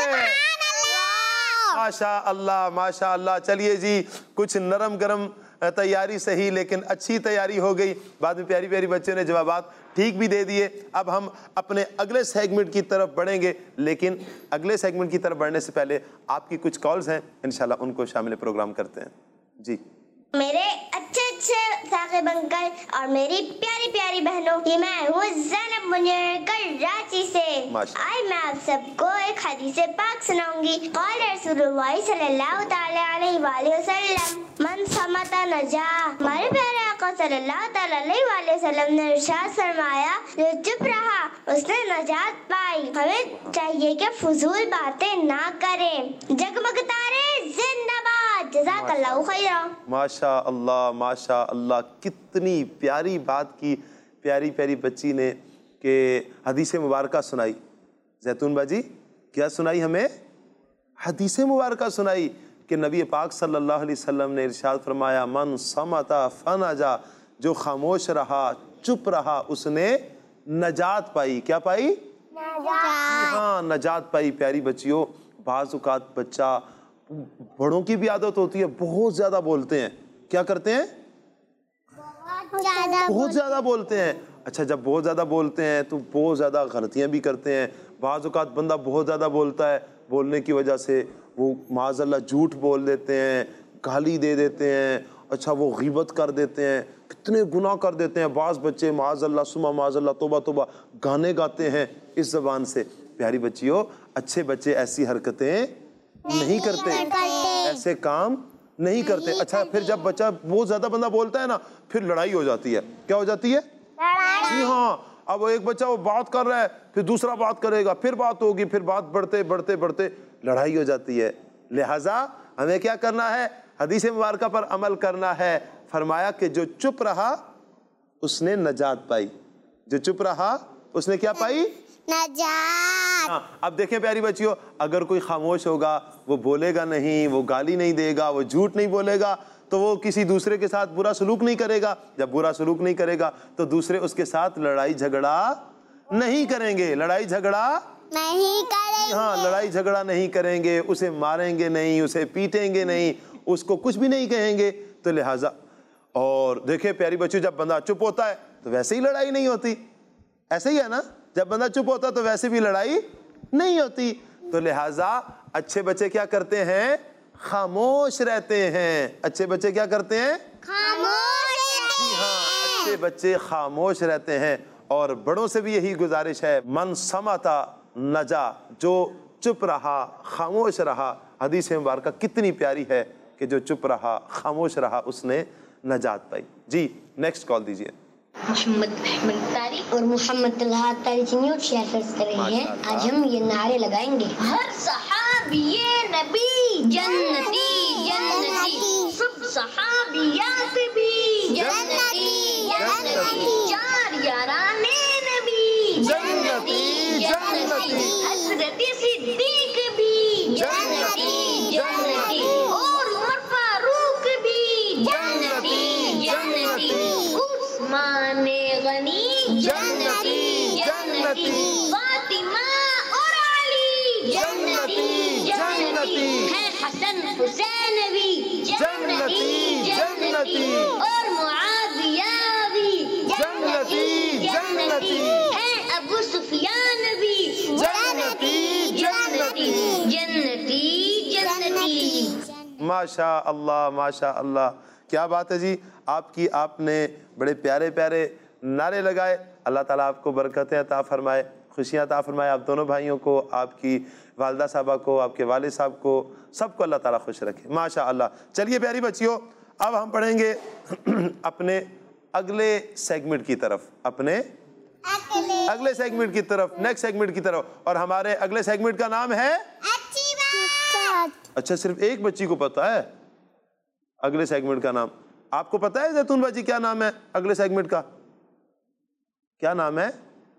Speaker 2: ماشاء اللہ ماشاء اللہ. چلیے جی کچھ نرم گرم تیاری صحیح لیکن اچھی تیاری ہو گئی. بعد میں پیاری پیاری بچوں نے جوابات ٹھیک بھی دے دیے. اب ہم اپنے اگلے سیگمنٹ کی طرف بڑھیں گے, لیکن اگلے سیگمنٹ کی طرف بڑھنے سے پہلے آپ کی کچھ کالز ہیں, انشاءاللہ ان کو شامل پروگرام کرتے ہیں. جی
Speaker 4: میرے اچھے اچھے ثاقب انکل اور میری پیاری پیاری بہنوں, یہ میں ہوں زینب منیر کراچی سے. آج میں آپ سب کو ایک حدیث پاک سناؤں گی. قال رسول اللہ صلی اللہ تعالی علیہ وآلہ وسلم من سمت نجا. ہمارے پیارے آقا صلی اللہ تعالی علیہ وآلہ وسلم نے ارشاد فرمایا جو چپ رہا اس نے نجات پائی. ہمیں چاہیے کہ فضول باتیں نہ کریں. جگمگ تارے زندہ باد. جزاک اللہ خیرا.
Speaker 2: ماشاء اللہ ماشاء اللہ. کتنی پیاری بات کی پیاری پیاری بچی نے کہ حدیث مبارکہ سنائی. زیتون باجی کیا سنائی ہمیں؟ حدیث مبارکہ سنائی کہ نبی پاک صلی اللہ علیہ وسلم نے ارشاد فرمایا من صمتا فنجا. جو خاموش رہا چپ رہا اس نے نجات پائی. کیا پائی؟ ہاں نجات پائی. پیاری بچیوں, بعض اوقات بچہ, بڑوں کی بھی عادت ہوتی ہے بہت زیادہ بولتے ہیں. کیا کرتے ہیں؟ بہت زیادہ بولتے ہیں. اچھا جب بہت زیادہ بولتے ہیں تو بہت زیادہ غلطیاں بھی کرتے ہیں. بعض اوقات بندہ بہت زیادہ بولتا ہے, بولنے کی وجہ سے وہ معاذ اللہ جھوٹ بول دیتے ہیں, گالی دے دیتے ہیں, اچھا وہ غیبت کر دیتے ہیں, کتنے گناہ کر دیتے ہیں. بعض بچے معاذ اللہ سما معاذ اللہ توبہ توبہ گانے گاتے ہیں اس زبان سے. پیاری بچیوں, اچھے بچے ایسی حرکتیں نہیں کرتے, ایسے کام نہیں کرتے. اچھا پھر جب بچہ بہت زیادہ بندہ بولتا ہے نا پھر لڑائی ہو جاتی ہے. کیا ہو جاتی ہے؟ جی ہاں. اب ایک بچہ وہ بات کر رہا ہے پھر دوسرا بات کرے گا پھر بات ہوگی پھر بات بڑھتے بڑھتے بڑھتے لڑائی ہو جاتی ہے. لہٰذا ہمیں کیا کرنا ہے؟ حدیث مبارکہ پر عمل کرنا ہے. فرمایا کہ جو چپ رہا اس نے نجات پائی. جو چپ رہا اس نے کیا پائی؟
Speaker 3: نجات.
Speaker 2: ہاں. اب دیکھیں پیاری بچیوں اگر کوئی خاموش ہوگا وہ بولے گا نہیں وہ گالی نہیں دے گا وہ جھوٹ نہیں بولے گا تو وہ کسی دوسرے کے ساتھ برا سلوک نہیں کرے گا. جب برا سلوک نہیں کرے گا تو دوسرے اس کے ساتھ لڑائی جھگڑا نہیں کریں گے. لڑائی جھگڑا
Speaker 3: نہیں کریں.
Speaker 2: ہاں لڑائی جھگڑا نہیں کریں گے. اسے ماریں گے نہیں اسے پیٹیں گے نہیں اس کو کچھ بھی نہیں کہیں گے. تو لہٰذا اور دیکھیں پیاری بچیوں جب بندہ چپ ہوتا ہے تو ویسے ہی لڑائی نہیں ہوتی. ایسے ہی ہے نا جب بندہ چپ ہوتا تو ویسے بھی لڑائی نہیں ہوتی. تو لہٰذا اچھے بچے کیا کرتے ہیں؟ خاموش رہتے ہیں. اچھے بچے کیا کرتے ہیں؟
Speaker 3: خاموش.
Speaker 2: جی ہاں اچھے بچے خاموش رہتے ہیں. اور بڑوں سے بھی یہی گزارش ہے من سمتا نجا. جو چپ رہا خاموش رہا. حدیث مبارکہ کتنی پیاری ہے کہ جو چپ رہا خاموش رہا اس نے نجات پائی. جی نیکسٹ کال دیجیے.
Speaker 5: محمد احمد طارق اور محمد طلحہ طارق سے نیوز شیئر کر رہے ہیں. آج ہم یہ نعرے لگائیں گے. ہر صحابی نبی جنتی جنتی سب صحابیات بھی جنتی جنتی چار یاران نبی جنتی جنتی حضرت صدیق بھی جنتی جنتی اور عمر فاروق بھی جنتی جنتی عثمان غنی جنتی جنتی فاطمہ اور علی جنتی جنتی ہے حسن حسین بھی جنتی جنتی اور معاویہ بھی جنتی جنتی ہے ابو سفیان بھی جنتی جنتی جنتی جنتی.
Speaker 2: ماشاء اللہ ماشاء اللہ کیا بات ہے جی. آپ کی آپ نے بڑے پیارے پیارے نعرے لگائے. اللہ تعالیٰ آپ کو برکتیں عطا فرمائے خوشیاں عطا فرمائے. آپ دونوں بھائیوں کو آپ کی والدہ صاحبہ کو آپ کے والد صاحب کو سب کو اللہ تعالیٰ خوش رکھے. ماشاء اللہ. چلیے پیاری بچیوں اب ہم پڑھیں گے اپنے اگلے سیگمنٹ کی طرف. اپنے اگلے سیگمنٹ کی طرف نیکسٹ سیگمنٹ کی طرف. اور ہمارے اگلے سیگمنٹ کا نام ہے
Speaker 3: اچھی بات.
Speaker 2: اچھا صرف ایک بچی کو پتا ہے اگلے سیگمنٹ کا نام. آپ کو پتا ہے زیتون باجی کیا نام ہے اگلے سیگمنٹ کا؟ کیا نام ہے؟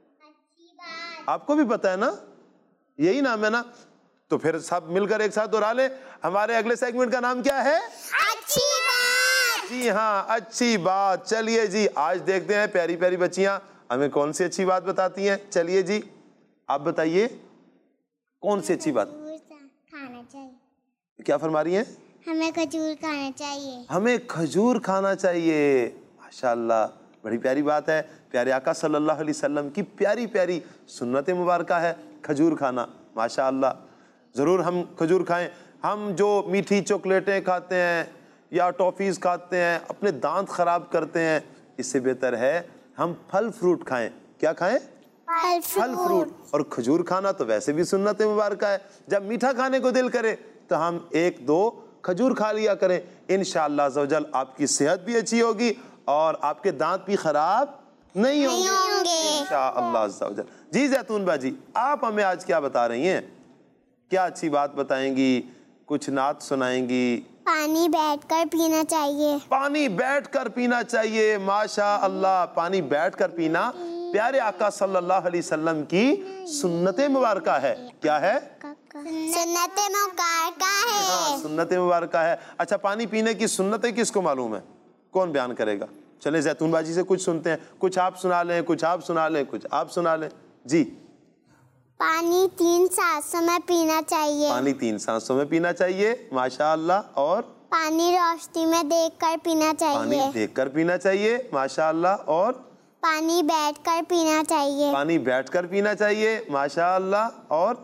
Speaker 2: آپ کو بھی پتا ہے نا یہی نام ہے نا. تو پھر سب مل کر ایک ساتھ دہرا لیں. ہمارے اگلے سیگمنٹ کا نام کیا ہے؟
Speaker 3: اچھی بات.
Speaker 2: جی ہاں اچھی بات. چلیے جی آج دیکھتے ہیں پیاری پیاری بچیاں ہمیں کون سی اچھی بات بتاتی ہیں. چلیے جی آپ بتائیے کون سی اچھی بات
Speaker 3: کھانا چاہیے.
Speaker 2: کیا فرما رہی ہیں؟
Speaker 3: ہمیں کھجور کھانا چاہیے.
Speaker 2: ہمیں کھجور کھانا چاہیے. ماشاءاللہ بڑی پیاری بات ہے. پیارے آقا صلی اللہ علیہ وسلم کی پیاری پیاری سنت مبارکہ ہے کھجور کھانا. ماشاءاللہ ضرور ہم کھجور کھائیں. ہم جو میٹھی چاکلیٹیں کھاتے ہیں یا ٹافیز کھاتے ہیں اپنے دانت خراب کرتے ہیں اس سے بہتر ہے ہم پھل فروٹ کھائیں. کیا کھائیں؟ پھل فروٹ. اور کھجور کھانا تو ویسے بھی سنت مبارکہ ہے. جب میٹھا کھانے کو دل کرے تو ہم ایک دو کھجور کھا لیا کریں. انشاءاللہ عز و جل آپ کی صحت بھی اچھی ہوگی اور آپ کے دانت بھی خراب نہیں ہوں گے انشاءاللہ عز و جل. جی زیتون باجی آپ ہمیں آج کیا بتا رہی ہیں؟ کیا اچھی بات بتائیں گی؟ کچھ نعت سنائیں گی؟
Speaker 3: پانی بیٹھ کر پینا چاہیے.
Speaker 2: پانی بیٹھ کر پینا چاہیے. ماشاء اللہ پانی بیٹھ کر پینا پیارے آقا صلی اللہ علیہ وسلم کی سنت مبارکہ ہے. کیا ہے؟
Speaker 3: سنت مبارکہ ہے.
Speaker 2: ہاں سنت مبارکہ ہے. اچھا پانی پینے کی سنتیں کس کو معلوم ہے؟ کون بیان کرے گا؟ چلیں زیتون باجی سے کچھ سنتے ہیں. کچھ آپ سنا لیں کچھ آپ سنا لیں کچھ آپ سنا لیں. جی
Speaker 3: پانی تین سانسوں میں پینا چاہیے.
Speaker 2: پانی تین سانسوں میں پینا چاہیے. ماشاء اللہ. اور
Speaker 3: پانی روشنی میں دیکھ کر پینا
Speaker 2: پانی
Speaker 3: چاہیے.
Speaker 2: دیکھ کر پینا چاہیے. ماشاء اللہ. اور
Speaker 3: پانی بیٹھ کر پینا چاہیے.
Speaker 2: پانی بیٹھ کر پینا چاہیے. ماشاء اللہ. اور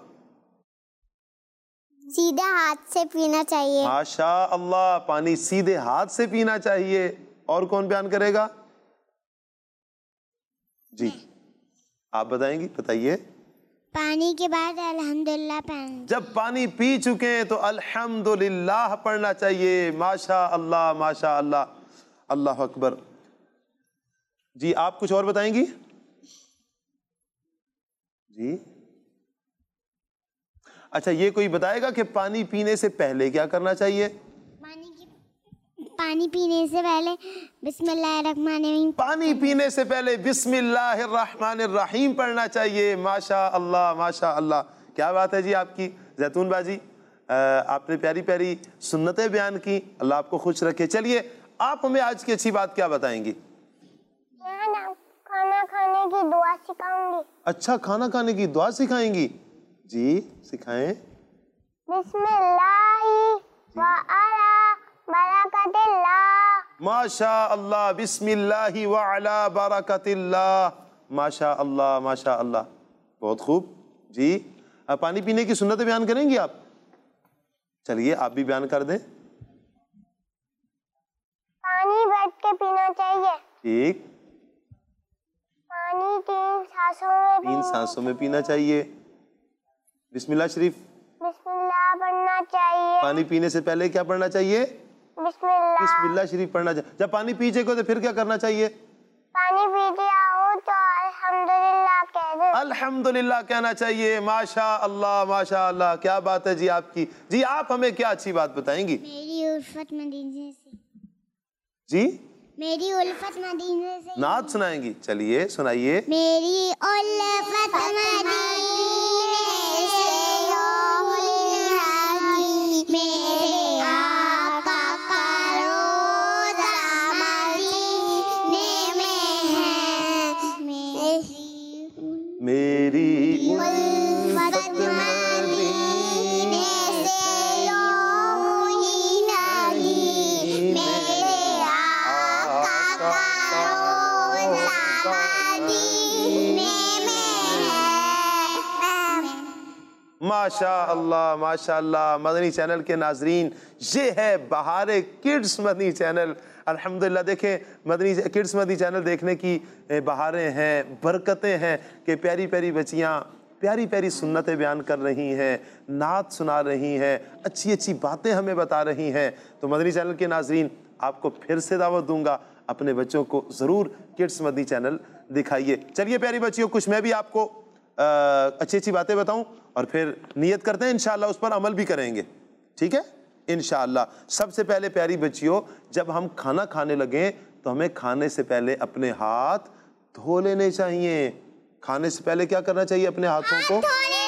Speaker 3: سیدھے ہاتھ سے پینا چاہیے.
Speaker 2: ماشاء اللہ پانی سیدھے ہاتھ سے پینا چاہیے. اور کون بیان کرے گا؟ جی آپ بتائیں گی. بتائیے.
Speaker 3: پانی کے بعد الحمدللہ پڑھنا.
Speaker 2: جب پانی پی چکے ہیں تو الحمدللہ پڑھنا چاہیے. ماشاء اللہ ماشاء اللہ, اللہ اکبر. جی آپ کچھ اور بتائیں گی؟ جی اچھا, یہ کوئی بتائے گا کہ پانی پینے سے پہلے کیا کرنا چاہیے؟
Speaker 3: پانی کی پانی پینے سے پہلے بسم اللہ الرحمن الرحیم.
Speaker 2: پانی پینے سے پہلے بسم اللہ الرحمن الرحیم پڑھنا چاہیے. ماشاء اللہ ماشاء اللہ, کیا بات ہے جی آپ کی. زیتون باجی آپ نے پیاری پیاری سنتیں بیان کی, اللہ آپ کو خوش رکھے. چلیے آپ ہمیں آج کی اچھی بات کیا بتائیں گی؟
Speaker 3: کھانا کھانے کی دعا سکھاؤں گی.
Speaker 2: اچھا, کھانا کھانے کی دعا سکھائیں گی؟ جی سکھائیں.
Speaker 3: بسم اللہ وعلا برکت اللہ.
Speaker 2: ماشاء اللہ, بسم اللہ وعلا برکت اللہ. ماشاء اللہ ماشاء اللہ, بہت خوب. جی پانی پینے کی سنتیں بیان کریں گی آپ؟ چلیے آپ بھی بیان کر دیں.
Speaker 3: پانی بیٹھ کے پینا چاہیے.
Speaker 2: ٹھیک.
Speaker 3: پانی تین سانسوں میں
Speaker 2: تین سانسوں میں پینا چاہیے. بسم اللہ شریف.
Speaker 3: بسم اللہ پڑھنا چاہیے.
Speaker 2: پانی پینے سے پہلے کیا پڑھنا چاہیے؟
Speaker 3: بسم اللہ.
Speaker 2: بسم اللہ شریف پڑھنا چاہیے. جب پانی پی چکے تو پھر کیا کرنا چاہیے؟
Speaker 3: پانی پی لیا ہو تو الحمدللہ کہہ دیں.
Speaker 2: الحمدللہ کہنا چاہیے. ماشاء اللہ ماشاء اللہ, کیا بات ہے جی آپ کی. جی آپ ہمیں کیا اچھی بات بتائیں گی؟
Speaker 3: میری الفت مدینے سے.
Speaker 2: جی
Speaker 3: میری الفت مدینے سے
Speaker 2: نعت سنائیں گی؟ چلیے سنائیے.
Speaker 3: میری الفت مدینے سے یوم الہی, میرے آقا کا روضہ مدینے میں ہے.
Speaker 2: میری
Speaker 3: الفت مدینے سے یوم الہی, میرے آقا کا روضہ مدینے میں ہے.
Speaker 2: ماشاء اللہ ماشاء اللہ. مدنی چینل کے ناظرین, یہ ہے بہار کڈس مدنی چینل. الحمدللہ دیکھیں مدنی کڈس مدنی چینل دیکھنے کی بہاریں ہیں, برکتیں ہیں کہ پیاری پیاری بچیاں پیاری پیاری سنتیں بیان کر رہی ہیں, نعت سنا رہی ہیں, اچھی اچھی باتیں ہمیں بتا رہی ہیں. تو مدنی چینل کے ناظرین آپ کو پھر سے دعوت دوں گا, اپنے بچوں کو ضرور کڈس مدنی چینل دکھائیے. چلیے پیاری بچیوں, کچھ میں بھی آپ کو اچھی اچھی باتیں بتاؤں اور پھر نیت کرتے ہیں انشاءاللہ اس پر عمل بھی کریں گے. ٹھیک ہے انشاءاللہ. سب سے پہلے پیاری بچیوں, جب ہم کھانا کھانے لگیں تو ہمیں کھانے سے پہلے اپنے ہاتھ دھو لینے چاہیے. کھانے سے پہلے کیا کرنا چاہیے؟ اپنے ہاتھوں کو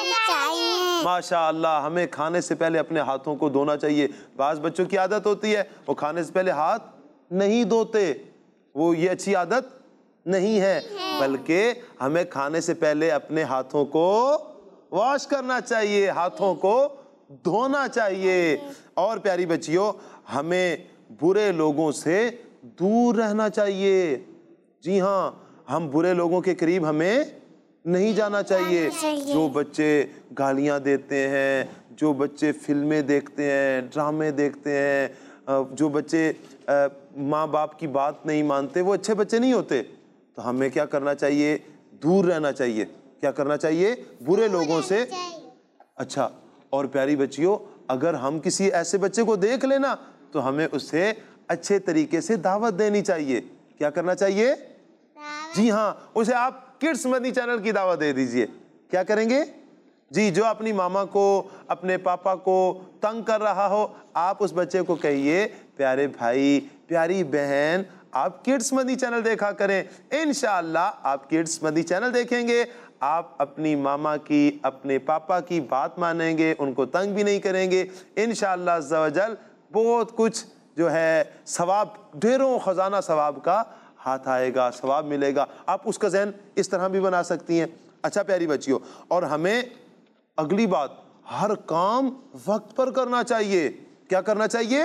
Speaker 2: ماشاء اللہ ہمیں کھانے سے پہلے اپنے ہاتھوں کو دھونا چاہیے. بعض بچوں کی عادت ہوتی ہے وہ کھانے سے پہلے ہاتھ نہیں دھوتے, وہ یہ اچھی عادت نہیں ہے, بلکہ ہمیں کھانے سے پہلے اپنے ہاتھوں کو واش کرنا چاہیے, ہاتھوں کو دھونا چاہیے. اور پیاری بچیوں, ہمیں برے لوگوں سے دور رہنا چاہیے. جی ہاں, ہم برے لوگوں کے قریب ہمیں نہیں جانا چاہیے. جو بچے گالیاں دیتے ہیں, جو بچے فلمیں دیکھتے ہیں, ڈرامے دیکھتے ہیں, جو بچے ماں باپ کی بات نہیں مانتے, وہ اچھے بچے نہیں ہوتے. تو ہمیں کیا کرنا چاہیے؟ دور رہنا چاہیے. کیا کرنا چاہیے؟ برے لوگوں سے. اچھا, اور پیاری بچیوں, اگر ہم کسی ایسے بچے کو دیکھ لینا تو ہمیں اسے اچھے طریقے سے دعوت دینی چاہیے. کیا کرنا چاہیے؟ جی ہاں, اسے آپ کڈس مدنی چینل کی دعوت دے دیجئے. کیا کریں گے؟ جی, جو اپنی ماما کو اپنے پاپا کو تنگ کر رہا ہو, آپ اس بچے کو کہیے پیارے بھائی پیاری بہن آپ کڈس مدنی چینل دیکھا کریں. انشاءاللہ آپ کڈس مدنی چینل دیکھیں گے, آپ اپنی ماما کی اپنے پاپا کی بات مانیں گے, ان کو تنگ بھی نہیں کریں گے. انشاءاللہ عز و جل بہت کچھ جو ہے ثواب, ڈھیروں خزانہ ثواب کا ہاتھ آئے گا, ثواب ملے گا. آپ اس کا ذہن اس طرح بھی بنا سکتی ہیں. اچھا پیاری بچیوں, اور ہمیں اگلی بات, ہر کام وقت پر کرنا چاہیے. کیا کرنا چاہیے؟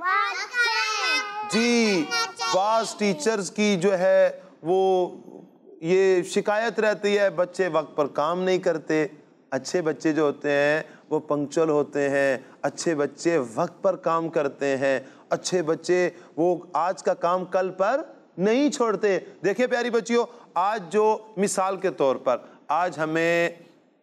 Speaker 2: جی, بعض ٹیچرز کی جو ہے وہ یہ شکایت رہتی ہے بچے وقت پر کام نہیں کرتے. اچھے بچے جو ہوتے ہیں وہ پنکچول ہوتے ہیں, اچھے بچے وقت پر کام کرتے ہیں, اچھے بچے وہ آج کا کام کل پر نہیں چھوڑتے. دیکھیں پیاری بچیوں, آج جو مثال کے طور پر آج ہمیں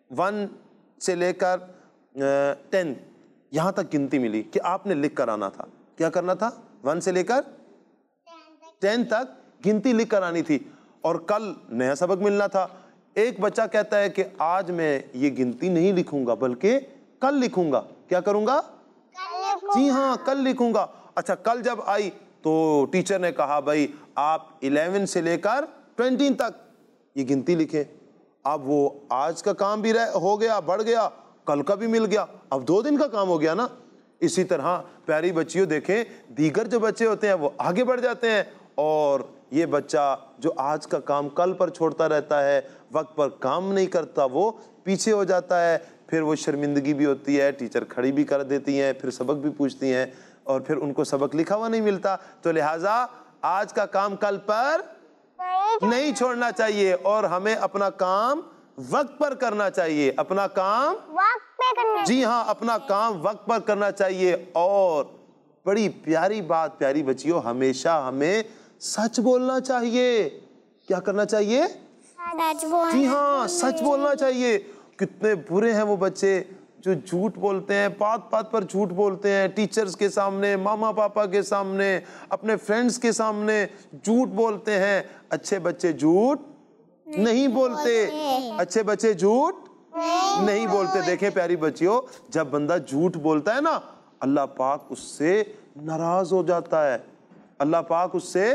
Speaker 2: ون سے لے کر ٹین یہاں تک گنتی ملی کہ آپ نے لکھ کر آنا تھا. کیا کرنا تھا؟ ون سے لے کر ٹین تک گنتی لکھ کر آنی تھی, اور کل نیا سبق ملنا تھا. ایک بچہ کہتا ہے کہ آج میں یہ گنتی نہیں لکھوں گا بلکہ کل لکھوں گا. کیا کروں گا؟ جی ہاں, کل لکھوں گا. اچھا, کل جب آئی تو ٹیچر نے کہا بھائی آپ الیون سے لے کر ٹوینٹی تک یہ گنتی لکھیں. اب وہ آج کا کام بھی رہ ہو گیا, بڑھ گیا, کل کا بھی مل گیا, اب دو دن کا کام ہو گیا نا. اسی طرح پیاری بچیوں دیکھیں, دیگر جو بچے ہوتے ہیں وہ آگے بڑھ جاتے ہیں, اور یہ بچہ جو آج کا کام کل پر چھوڑتا رہتا ہے, وقت پر کام نہیں کرتا, وہ پیچھے ہو جاتا ہے. پھر وہ شرمندگی بھی ہوتی ہے, ٹیچر کھڑی بھی کر دیتی ہیں, پھر سبق بھی پوچھتی ہیں, اور پھر ان کو سبق لکھا ہوا نہیں ملتا. تو لہٰذا آج کا کام کل پر نہیں چھوڑنا چاہیے, اور ہمیں اپنا کام وقت پر کرنا چاہیے. اپنا کام
Speaker 3: وقت پہ کرنا.
Speaker 2: جی ہاں, اپنا کام وقت پر کرنا چاہیے. اور بڑی پیاری بات پیاری بچیوں, ہمیشہ ہمیں سچ بولنا چاہیے. کیا کرنا چاہیے؟
Speaker 3: سچ بولنا.
Speaker 2: جی ہاں, سچ بولنا چاہیے. کتنے برے ہیں وہ بچے جو جھوٹ بولتے ہیں, بات بات پر جھوٹ بولتے ہیں, ٹیچرز کے سامنے, ماما پاپا کے سامنے, اپنے فرینڈز کے سامنے جھوٹ بولتے ہیں. اچھے بچے جھوٹ نہیں بولتے, اچھے بچے جھوٹ نہیں بولتے. دیکھیں پیاری بچیوں, جب بندہ جھوٹ بولتا ہے نا, اللہ پاک اس سے ناراض ہو جاتا ہے. اللہ پاک اس سے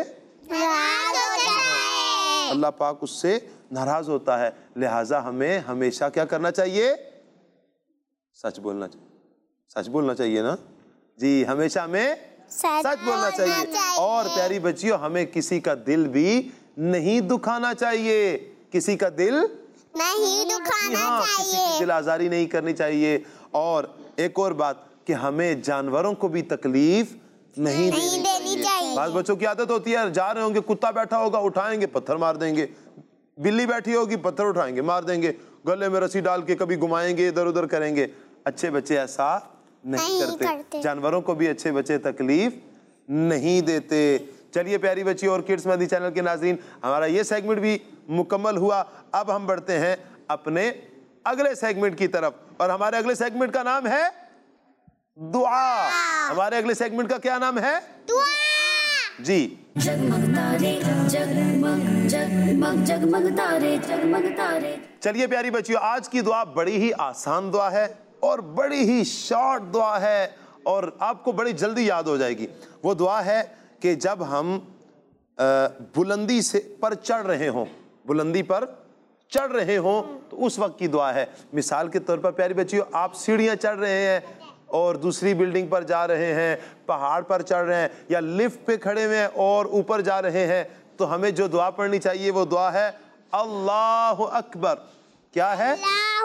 Speaker 2: اللہ پاک اس سے ناراض ہوتا ہے. لہٰذا ہمیں ہمیشہ کیا کرنا چاہیے؟ سچ بولنا چاہیے. سچ بولنا چاہیے نا جی, ہمیشہ ہمیں سچ بولنا چاہیے. اور پیاری بچیوں, ہمیں کسی کا دل بھی نہیں دکھانا چاہیے. کسی کا دل
Speaker 3: نہیں دکھانا
Speaker 2: کسی کی دل آزاری نہیں کرنی چاہیے. اور ایک اور بات کہ ہمیں جانوروں کو بھی تکلیف نہیں دینی چاہیے. بعض بچوں کی عادت ہوتی ہے, جا رہے ہوں گے, کتا بیٹھا ہوگا, اٹھائیں گے پتھر مار دیں گے. بلی بیٹھی ہوگی, پتھر اٹھائیں گے مار دیں گے. گلے میں رسی ڈال کے کبھی گھمائیں گے, ادھر ادھر کریں گے. اچھے بچے ایسا نہیں کرتے. جانوروں کو بھی اچھے بچے تکلیف نہیں دیتے. چلیے پیاری بچی اور کڈس مہندی چینل کے ناظرین, ہمارا یہ سیگمنٹ بھی مکمل ہوا. اب ہم بڑھتے ہیں اپنے اگلے سیگمنٹ کی طرف, اور ہمارے اگلے سیگمنٹ کا نام ہے دعا. ہمارے اگلے سیگمنٹ کا کیا نام ہے؟
Speaker 3: دعا.
Speaker 2: جی.
Speaker 1: جگمگ تارے جگمگ جگمگ جگمگ تارے جگمگ تارے.
Speaker 2: چلیے پیاری بچیوں, آج کی دعا بڑی ہی آسان دعا ہے اور بڑی ہی شارٹ دعا ہے, اور آپ کو بڑی جلدی یاد ہو جائے گی. وہ دعا ہے کہ جب ہم بلندی سے پر چڑھ رہے ہوں, بلندی پر چڑھ رہے ہوں تو اس وقت کی دعا ہے. مثال کے طور پر پیاری بچیوں, آپ سیڑھیاں چڑھ رہے ہیں اور دوسری بلڈنگ پر جا رہے ہیں, پہاڑ پر چڑھ رہے ہیں, یا لفٹ پہ کھڑے ہوئے ہیں اور اوپر جا رہے ہیں, تو ہمیں جو دعا پڑھنی چاہیے وہ دعا ہے اللہ اکبر. کیا ہے؟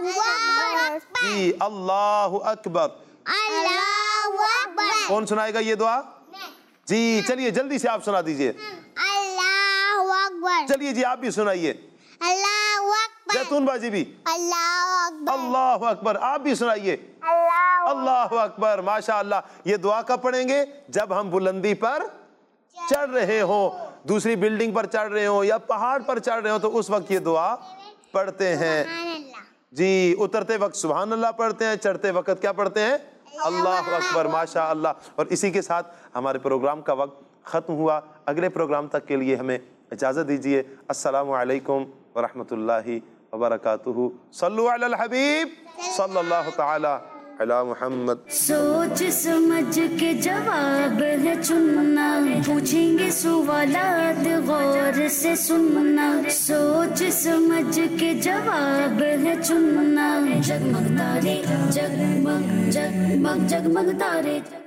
Speaker 2: جی, اللہ اکبر.
Speaker 3: اللہ اکبر.
Speaker 2: کون سنائے گا یہ دعا؟ جی چلیے جلدی سے آپ سنا دیجئے.
Speaker 3: اللہ اکبر.
Speaker 2: چلیے جی آپ بھی سنائیے.
Speaker 3: اللہ اکبر.
Speaker 2: زیتون بازی بھی.
Speaker 3: اللہ اکبر.
Speaker 2: اللہ اکبر. آپ بھی سنائیے. اللہ اکبر. ماشاء اللہ. یہ دعا کب پڑھیں گے؟ جب ہم بلندی پر چڑھ رہے ہوں, دوسری بلڈنگ پر چڑھ رہے ہوں یا پہاڑ پر چڑھ رہے ہوں, تو اس وقت یہ دعا پڑھتے ہیں. جی, اترتے وقت سبحان اللہ پڑھتے ہیں, چڑھتے وقت کیا پڑھتے ہیں؟ اللہ اکبر. ماشاء اللہ. اور اسی کے ساتھ ہمارے پروگرام کا وقت ختم ہوا. اگلے پروگرام تک کے لیے ہمیں اجازت دیجیے. السلام علیکم ورحمۃ اللہ وبرکاتہ. صلو علی الحبیب صلی اللہ تعالی علی محمد.
Speaker 1: سوچ سمجھ کے جواب ہے چننا, پوچھیں گے سوالات غور سے سننا. سوچ سمجھ کے جواب ہے چننا. جگمگ تارے جگمگ جگمگ جگمگ تارے.